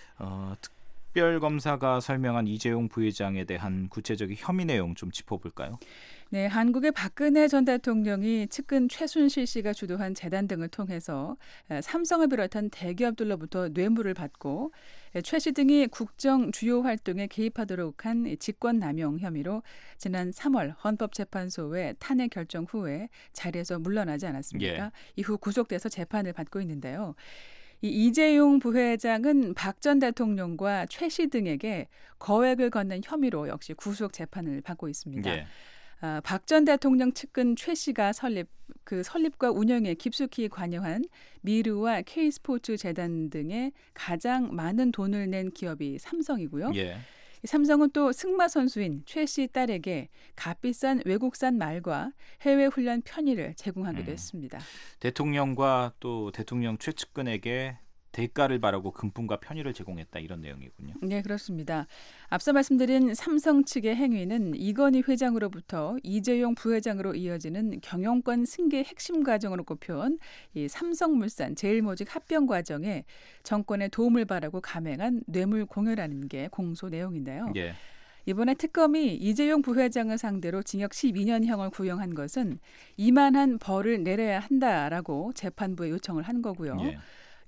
특별검사가 설명한 이재용 부회장에 대한 구체적인 혐의 내용 좀 짚어볼까요? 네, 한국의 박근혜 전 대통령이 측근 최순실 씨가 주도한 재단 등을 통해서 삼성을 비롯한 대기업들로부터 뇌물을 받고 최 씨 등이 국정 주요 활동에 개입하도록 한 직권남용 혐의로 지난 3월 헌법재판소의 탄핵 결정 후에 자리에서 물러나지 않았습니까? 예. 이후 구속돼서 재판을 받고 있는데요. 이 이재용 부회장은 박 전 대통령과 최 씨 등에게 거액을 건넨 혐의로 역시 구속 재판을 받고 있습니다. 예. 박 전 대통령 측근 최 씨가 설립과 운영에 깊숙이 관여한 미르와 K스포츠 재단 등에 가장 많은 돈을 낸 기업이 삼성이고요. 예. 삼성은 또 승마 선수인 최 씨 딸에게 값비싼 외국산 말과 해외 훈련 편의를 제공하기도 했습니다. 대통령과 또 대통령 최측근에게 대가를 바라고 금품과 편의를 제공했다 이런 내용이군요. 네, 그렇습니다. 앞서 말씀드린 삼성 측의 행위는 이건희 회장으로부터 이재용 부회장으로 이어지는 경영권 승계 핵심 과정으로 꼽혀온 이 삼성물산 제일모직 합병 과정에 정권의 도움을 바라고 감행한 뇌물 공여라는 게 공소 내용인데요. 예. 이번에 특검이 이재용 부회장을 상대로 징역 12년형을 구형한 것은 이만한 벌을 내려야 한다라고 재판부에 요청을 한 거고요. 예.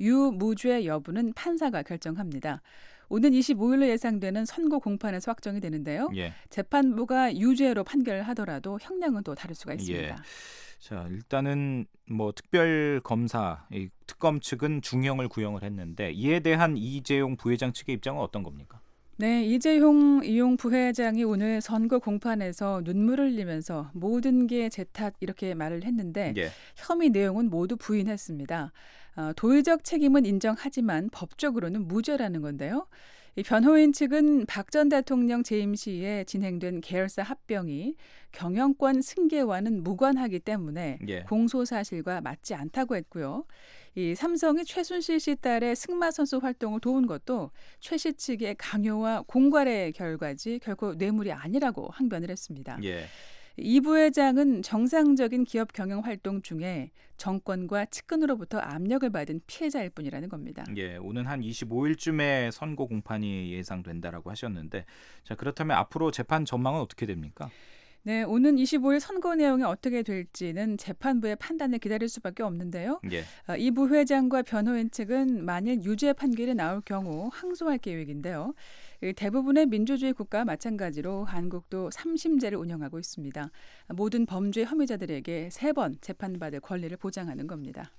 유무죄 여부는 판사가 결정합니다. 오는 25일로 예상되는 선고 공판에서 확정이 되는데요. 예. 재판부가 유죄로 판결을 하더라도 형량은 또 다를 수가 있습니다. 예. 자, 일단은 뭐 특별 검사, 이 특검 측은 중형을 구형을 했는데 이에 대한 이재용 부회장 측의 입장은 어떤 겁니까? 네, 이용 부회장이 오늘 선거 공판에서 눈물을 흘리면서 모든 게 제 탓 이렇게 말을 했는데 예. 혐의 내용은 모두 부인했습니다. 도의적 책임은 인정하지만 법적으로는 무죄라는 건데요. 이 변호인 측은 박 전 대통령 재임 시에 진행된 계열사 합병이 경영권 승계와는 무관하기 때문에 예. 공소 사실과 맞지 않다고 했고요. 이 삼성이 최순실 씨 딸의 승마 선수 활동을 도운 것도 최 씨 측의 강요와 공갈의 결과지 결코 뇌물이 아니라고 항변을 했습니다. 예. 이 부회장은 정상적인 기업 경영 활동 중에 정권과 측근으로부터 압력을 받은 피해자일 뿐이라는 겁니다. 예, 오는 한 25일쯤에 선고 공판이 예상된다라고 하셨는데, 자 그렇다면 앞으로 재판 전망은 어떻게 됩니까? 네, 오는 25일 선고 내용이 어떻게 될지는 재판부의 판단을 기다릴 수밖에 없는데요. 예. 이 부회장과 변호인 측은 만일 유죄 판결이 나올 경우 항소할 계획인데요. 대부분의 민주주의 국가와 마찬가지로 한국도 3심제를 운영하고 있습니다. 모든 범죄 혐의자들에게 3번 재판받을 권리를 보장하는 겁니다.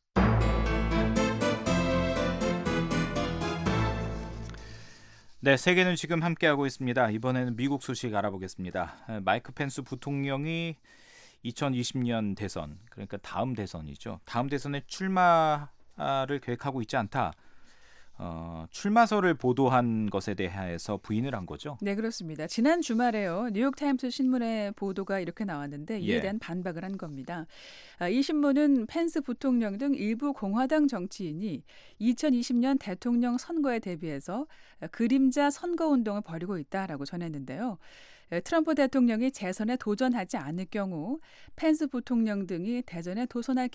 네, 세계는 지금 함께하고 있습니다. 이번에는 미국 소식 알아보겠습니다. 마이크 펜스 부통령이 2020년 대선, 그러니까 다음 대선이죠. 다음 대선에 출마를 계획하고 있지 않다. 출마설을 보도한 것에 대해서 부인을 한 거죠? 네, 그렇습니다. 지난 주말에요. 뉴욕타임스 신문의 보도가 이렇게 나왔는데 이에 예. 대한 반박을 한 겁니다. 이 신문은 펜스 부통령 등 일부 공화당 정치인이 2020년 대통령 선거에 대비해서 그림자 선거운동을 벌이고 있다라고 전했는데요. 트럼프 대통령이 재선에 도전하지 않을 경우 펜스 부통령 등이 대전에 도전할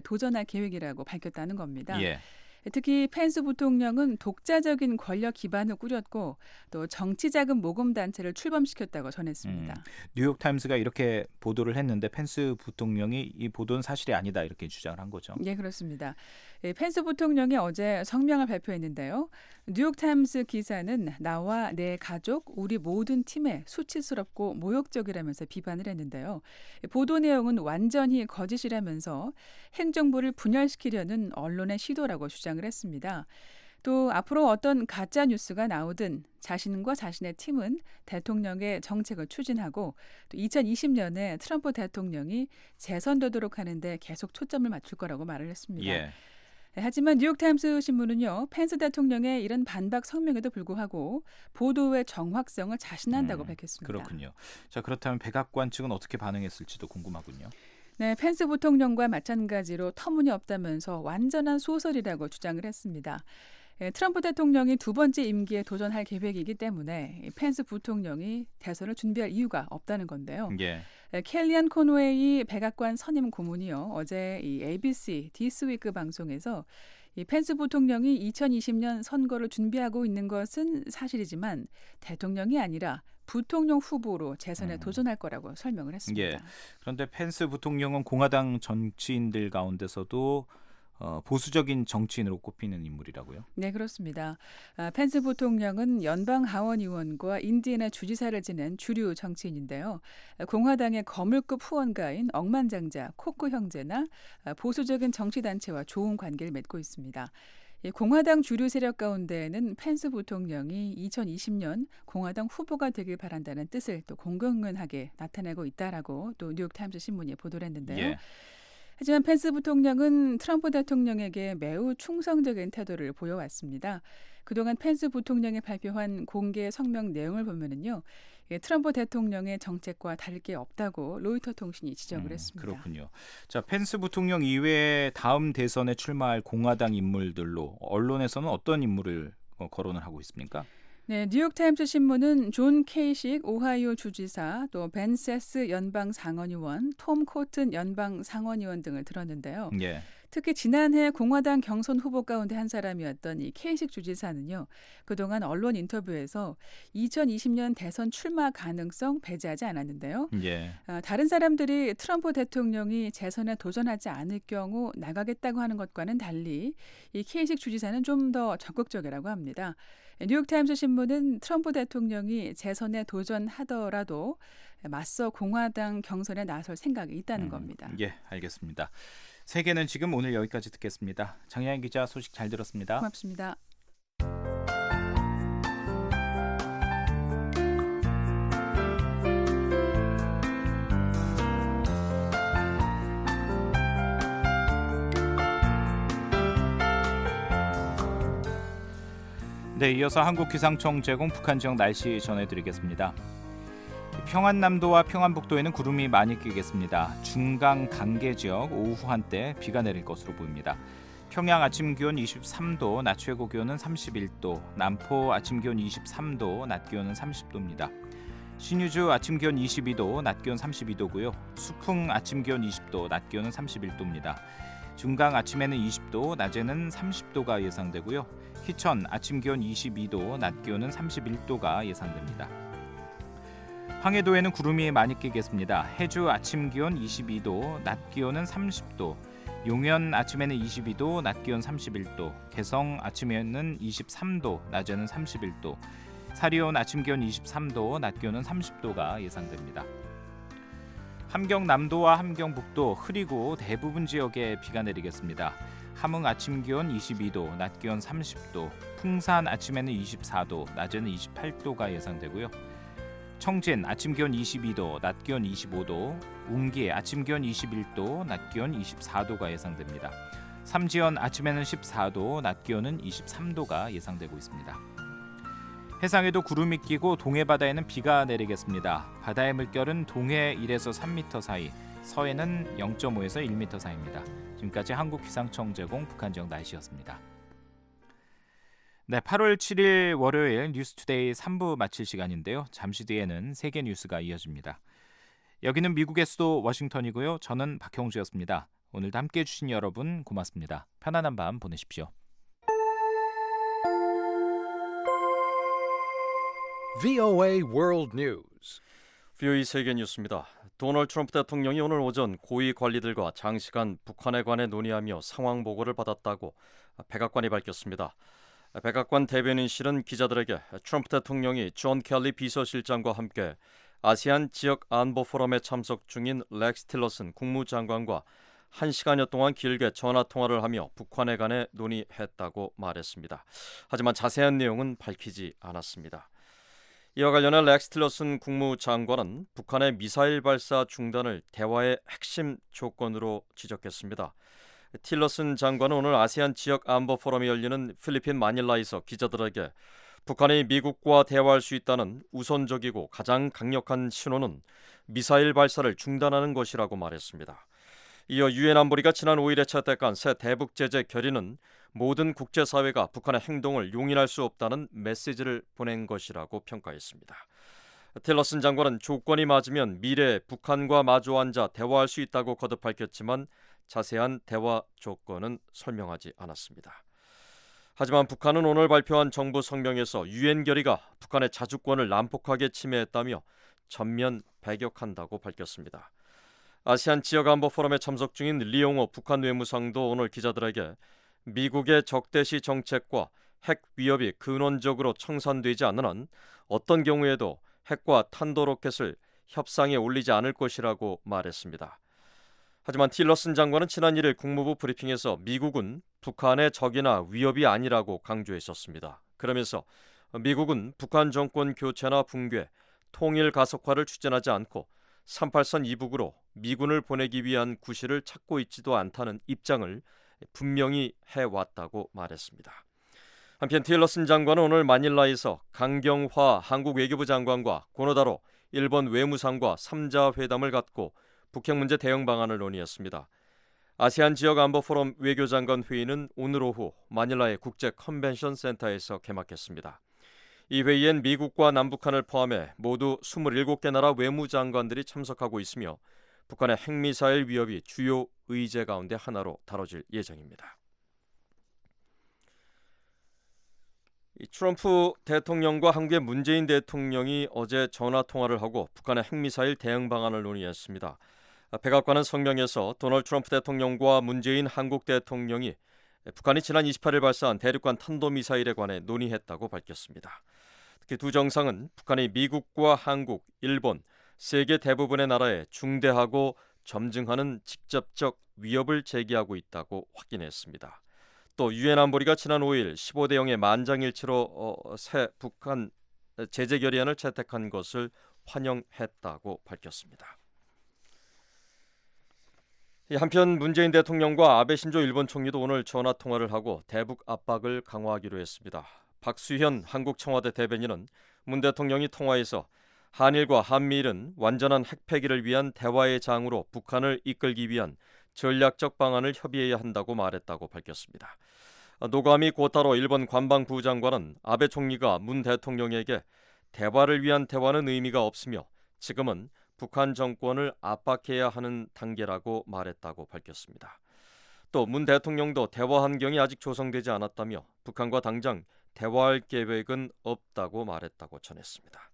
계획이라고 밝혔다는 겁니다. 예. 특히 펜스 부통령은 독자적인 권력 기반을 꾸렸고 또 정치 자금 모금 단체를 출범시켰다고 전했습니다. 뉴욕타임스가 이렇게 보도를 했는데 펜스 부통령이 이 보도는 사실이 아니다 이렇게 주장을 한 거죠. 네, 그렇습니다. 펜스 부통령이 어제 성명을 발표했는데요. 뉴욕타임스 기사는 나와 내 가족, 우리 모든 팀에 수치스럽고 모욕적이라면서 비판을 했는데요. 보도 내용은 완전히 거짓이라면서 행정부를 분열시키려는 언론의 시도라고 주장을 했습니다. 또 앞으로 어떤 가짜 뉴스가 나오든 자신과 자신의 팀은 대통령의 정책을 추진하고 또 2020년에 트럼프 대통령이 재선되도록 하는데 계속 초점을 맞출 거라고 말을 했습니다. 예. 하지만 뉴욕타임스 신문은요. 펜스 대통령의 이런 반박 성명에도 불구하고 보도의 정확성을 자신한다고 밝혔습니다. 그렇군요. 자 그렇다면 백악관 측은 어떻게 반응했을지도 궁금하군요. 네, 펜스 부통령과 마찬가지로 터무니없다면서 완전한 소설이라고 주장을 했습니다. 트럼프 대통령이 두 번째 임기에 도전할 계획이기 때문에 펜스 부통령이 대선을 준비할 이유가 없다는 건데요. 예. 켈리안 코노웨이 백악관 선임 고문이요. 어제 이 ABC 디스위크 방송에서 이 펜스 부통령이 2020년 선거를 준비하고 있는 것은 사실이지만 대통령이 아니라 부통령 후보로 재선에 도전할 거라고 설명을 했습니다. 예. 그런데 펜스 부통령은 공화당 정치인들 가운데서도 보수적인 정치인으로 꼽히는 인물이라고요? 네, 그렇습니다. 펜스 부통령은 연방 하원 의원과 인디애나 주지사를 지낸 주류 정치인인데요. 공화당의 거물급 후원가인 억만장자 코크 형제나 보수적인 정치단체와 좋은 관계를 맺고 있습니다. 공화당 주류 세력 가운데에는 펜스 부통령이 2020년 공화당 후보가 되길 바란다는 뜻을 또 공공연하게 나타내고 있다라고 또 뉴욕타임스 신문이 보도를 했는데요. 예. 하지만 펜스 부통령은 트럼프 대통령에게 매우 충성적인 태도를 보여왔습니다. 그동안 펜스 부통령이 발표한 공개 성명 내용을 보면은요, 트럼프 대통령의 정책과 다를 게 없다고 로이터 통신이 지적을 했습니다. 그렇군요. 자, 펜스 부통령 이외에 다음 대선에 출마할 공화당 인물들로 언론에서는 어떤 인물을 거론을 하고 있습니까? 네, 뉴욕타임스 신문은 존 케이식 오하이오 주지사, 또 벤 세스 연방 상원의원, 톰 코튼 연방 상원의원 등을 들었는데요. 예. 특히 지난해 공화당 경선 후보 가운데 한 사람이었던 이 케이식 주지사는요, 그동안 언론 인터뷰에서 2020년 대선 출마 가능성 배제하지 않았는데요. 예. 다른 사람들이 트럼프 대통령이 재선에 도전하지 않을 경우 나가겠다고 하는 것과는 달리 이 케이식 주지사는 좀 더 적극적이라고 합니다. 뉴욕타임스 신문은 트럼프 대통령이 재선에 도전하더라도 맞서 공화당 경선에 나설 생각이 있다는 겁니다. 예, 알겠습니다. 세계는 지금 오늘 여기까지 듣겠습니다. 장혜연 기자 소식 잘 들었습니다. 고맙습니다. 네, 이어서 한국기상청 제공 북한 지역 날씨 전해드리겠습니다. 평안남도와 평안북도에는 구름이 많이 끼겠습니다. 중강 강계 지역 오후 한때 비가 내릴 것으로 보입니다. 평양 아침 기온 23도, 낮 최고 기온은 31도, 남포 아침 기온 23도, 낮 기온은 30도입니다. 신유주 아침 기온 22도, 낮 기온 32도고요. 수풍 아침 기온 20도, 낮 기온은 31도입니다. 중강 아침에는 20도, 낮에는 30도가 예상되고요. 희천 아침 기온 22도, 낮 기온은 31도가 예상됩니다. 황해도에는 구름이 많이 끼겠습니다. 해주 아침 기온 22도, 낮 기온은 30도, 용현 아침에는 22도, 낮 기온 31도, 개성 아침에는 23도, 낮에는 31도, 사리온 아침 기온 23도, 낮 기온은 30도가 예상됩니다. 함경남도와 함경북도 흐리고 대부분 지역에 비가 내리겠습니다. 함흥 아침 기온 22도, 낮 기온 30도, 풍산 아침에는 24도, 낮에는 28도가 예상되고요. 청진 아침 기온 22도, 낮 기온 25도, 웅기 아침 기온 21도, 낮 기온 24도가 예상됩니다. 삼지연 아침에는 14도, 낮 기온은 23도가 예상되고 있습니다. 해상에도 구름이 끼고 동해 바다에는 비가 내리겠습니다. 바다의 물결은 동해 1에서 3m 사이, 서해는 0.5에서 1m 사이입니다. 지금까지 한국기상청 제공 북한 지역 날씨였습니다. 네, 8월 7일 월요일 뉴스투데이 3부 마칠 시간인데요. 잠시 뒤에는 세계 뉴스가 이어집니다. 여기는 미국의 수도 워싱턴이고요. 저는 박형주였습니다. 오늘도 함께해 주신 여러분 고맙습니다. 편안한 밤 보내십시오. VOA World News. VOA 세계 뉴스입니다. 도널드 트럼프 대통령이 오늘 오전 고위 관리들과 장시간 북한에 관해 논의하며 상황 보고를 받았다고 백악관이 밝혔습니다. 백악관 대변인실은 기자들에게 트럼프 대통령이 존 켈리 비서실장과 함께 아세안 지역 안보 포럼에 참석 중인 렉스 틸러슨 국무장관과 1시간여 동안 길게 전화통화를 하며 북한에 관해 논의했다고 말했습니다. 하지만 자세한 내용은 밝히지 않았습니다. 이와 관련해 렉스 틸러슨 국무장관은 북한의 미사일 발사 중단을 대화의 핵심 조건으로 지적했습니다. 틸러슨 장관은 오늘 아세안 지역 안보 포럼이 열리는 필리핀 마닐라에서 기자들에게 북한이 미국과 대화할 수 있다는 우선적이고 가장 강력한 신호는 미사일 발사를 중단하는 것이라고 말했습니다. 이어 유엔 안보리가 지난 5일에 채택한 새 대북 제재 결의는 모든 국제사회가 북한의 행동을 용인할 수 없다는 메시지를 보낸 것이라고 평가했습니다. 틸러슨 장관은 조건이 맞으면 미래에 북한과 마주 앉아 대화할 수 있다고 거듭 밝혔지만 자세한 대화 조건은 설명하지 않았습니다. 하지만 북한은 오늘 발표한 정부 성명에서 유엔 결의가 북한의 자주권을 난폭하게 침해했다며 전면 배격한다고 밝혔습니다. 아세안 지역 안보 포럼에 참석 중인 리용호 북한 외무상도 오늘 기자들에게 미국의 적대시 정책과 핵 위협이 근원적으로 청산되지 않는 한 어떤 경우에도 핵과 탄도로켓을 협상에 올리지 않을 것이라고 말했습니다. 하지만 틸러슨 장관은 지난 1일 국무부 브리핑에서 미국은 북한의 적이나 위협이 아니라고 강조했었습니다. 그러면서 미국은 북한 정권 교체나 붕괴, 통일 가속화를 추진하지 않고 38선 이북으로 미군을 보내기 위한 구실을 찾고 있지도 않다는 입장을 분명히 해왔다고 말했습니다. 한편 틸러슨 장관은 오늘 마닐라에서 강경화 한국 외교부 장관과 고노다로 일본 외무상과 3자 회담을 갖고 북핵 문제 대응 방안을 논의했습니다. 아세안 지역 안보 포럼 외교장관 회의는 오늘 오후 마닐라의 국제 컨벤션 센터에서 개막했습니다. 이 회의엔 미국과 남북한을 포함해 모두 27개 나라 외무장관들이 참석하고 있으며 북한의 핵미사일 위협이 주요 의제 가운데 하나로 다뤄질 예정입니다. 트럼프 대통령과 한국의 문재인 대통령이 어제 전화통화를 하고 북한의 핵미사일 대응 방안을 논의했습니다. 백악관은 성명에서 도널드 트럼프 대통령과 문재인 한국 대통령이 북한이 지난 28일 발사한 대륙간 탄도미사일에 관해 논의했다고 밝혔습니다. 특히 두 정상은 북한이 미국과 한국, 일본, 세계 대부분의 나라에 중대하고 점증하는 직접적 위협을 제기하고 있다고 확인했습니다. 또 유엔 안보리가 지난 5일 15대 0의 만장일치로 새 북한 제재 결의안을 채택한 것을 환영했다고 밝혔습니다. 한편 문재인 대통령과 아베 신조 일본 총리도 오늘 전화통화를 하고 대북 압박을 강화하기로 했습니다. 박수현 한국 청와대 대변인은 문 대통령이 통화에서 한일과 한미일은 완전한 핵폐기를 위한 대화의 장으로 북한을 이끌기 위한 전략적 방안을 협의해야 한다고 말했다고 밝혔습니다. 노가미 고타로 일본 관방부장관은 아베 총리가 문 대통령에게 대화를 위한 대화는 의미가 없으며 지금은 북한 정권을 압박해야 하는 단계라고 말했다고 밝혔습니다. 또 문 대통령도 대화 환경이 아직 조성되지 않았다며 북한과 당장 대화할 계획은 없다고 말했다고 전했습니다.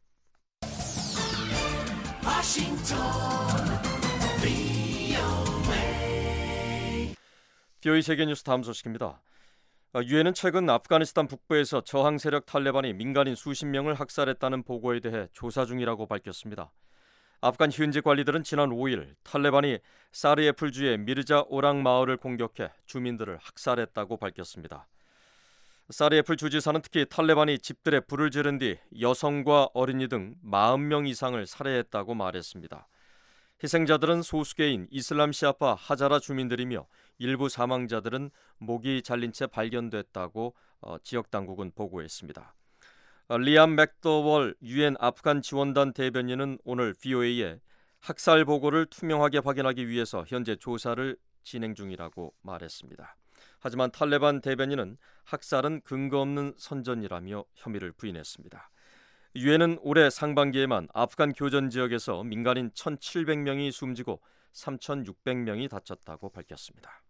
VOA 세계뉴스 다음 소식입니다. 유엔은 최근 아프가니스탄 북부에서 저항 세력 탈레반이 민간인 수십 명을 학살했다는 보고에 대해 조사 중이라고 밝혔습니다. 아프간 현지 관리들은 지난 5일 탈레반이 사르예풀주의 미르자 오랑 마을을 공격해 주민들을 학살했다고 밝혔습니다. 사르예풀 주지사는 특히 탈레반이 집들에 불을 지른 뒤 여성과 어린이 등 40명 이상을 살해했다고 말했습니다. 희생자들은 소수계인 이슬람 시아파 하자라 주민들이며 일부 사망자들은 목이 잘린 채 발견됐다고 지역 당국은 보고했습니다. 리암 맥더월 유엔 아프간 지원단 대변인은 오늘 VOA에 학살 보고를 투명하게 확인하기 위해서 현재 조사를 진행 중이라고 말했습니다. 하지만 탈레반 대변인은 학살은 근거 없는 선전이라며 혐의를 부인했습니다. 유엔은 올해 상반기에만 아프간 교전 지역에서 민간인 1,700명이 숨지고 3,600명이 다쳤다고 밝혔습니다.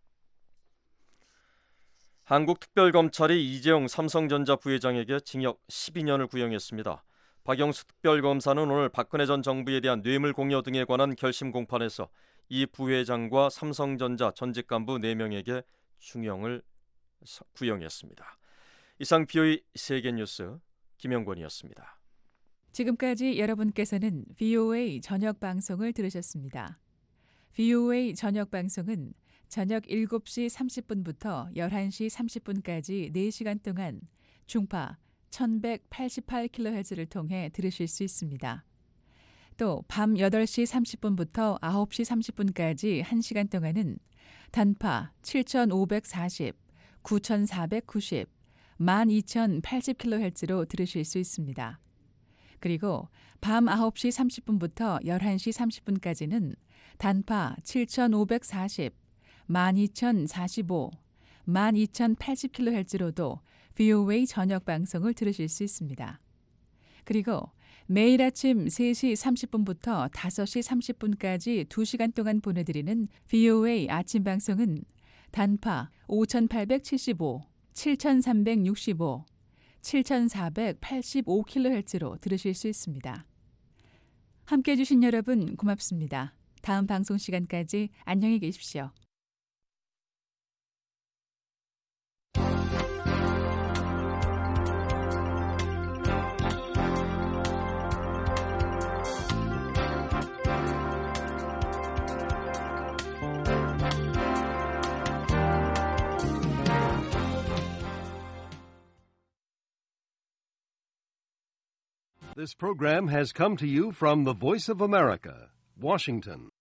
한국특별검찰이 이재용 삼성전자 부회장에게 징역 12년을 구형했습니다. 박영수 특별검사는 오늘 박근혜 전 정부에 대한 뇌물 공여 등에 관한 결심 공판에서 이 부회장과 삼성전자 전직 간부 4명에게 중형을 구형했습니다. 이상 VOA 세계뉴스 김영권이었습니다. 지금까지 여러분께서는 VOA 저녁 방송을 들으셨습니다. VOA 저녁 방송은 저녁 7시 30분부터 11시 30분까지 4시간 동안 중파 1188kHz를 통해 들으실 수 있습니다. 또 밤 8시 30분부터 9시 30분까지 1시간 동안은 단파 7540, 9490, 12080kHz로 들으실 수 있습니다. 그리고 밤 9시 30분부터 11시 30분까지는 단파 7540, 12045, 12080kHz로도 VOA 저녁 방송을 들으실 수 있습니다. 그리고 매일 아침 3시 30분부터 5시 30분까지 2시간 동안 보내드리는 VOA 아침 방송은 단파 5875, 7365, 7485kHz로 들으실 수 있습니다. 함께해 주신 여러분 고맙습니다. 다음 방송 시간까지 안녕히 계십시오. This program has come to you from the Voice of America, Washington.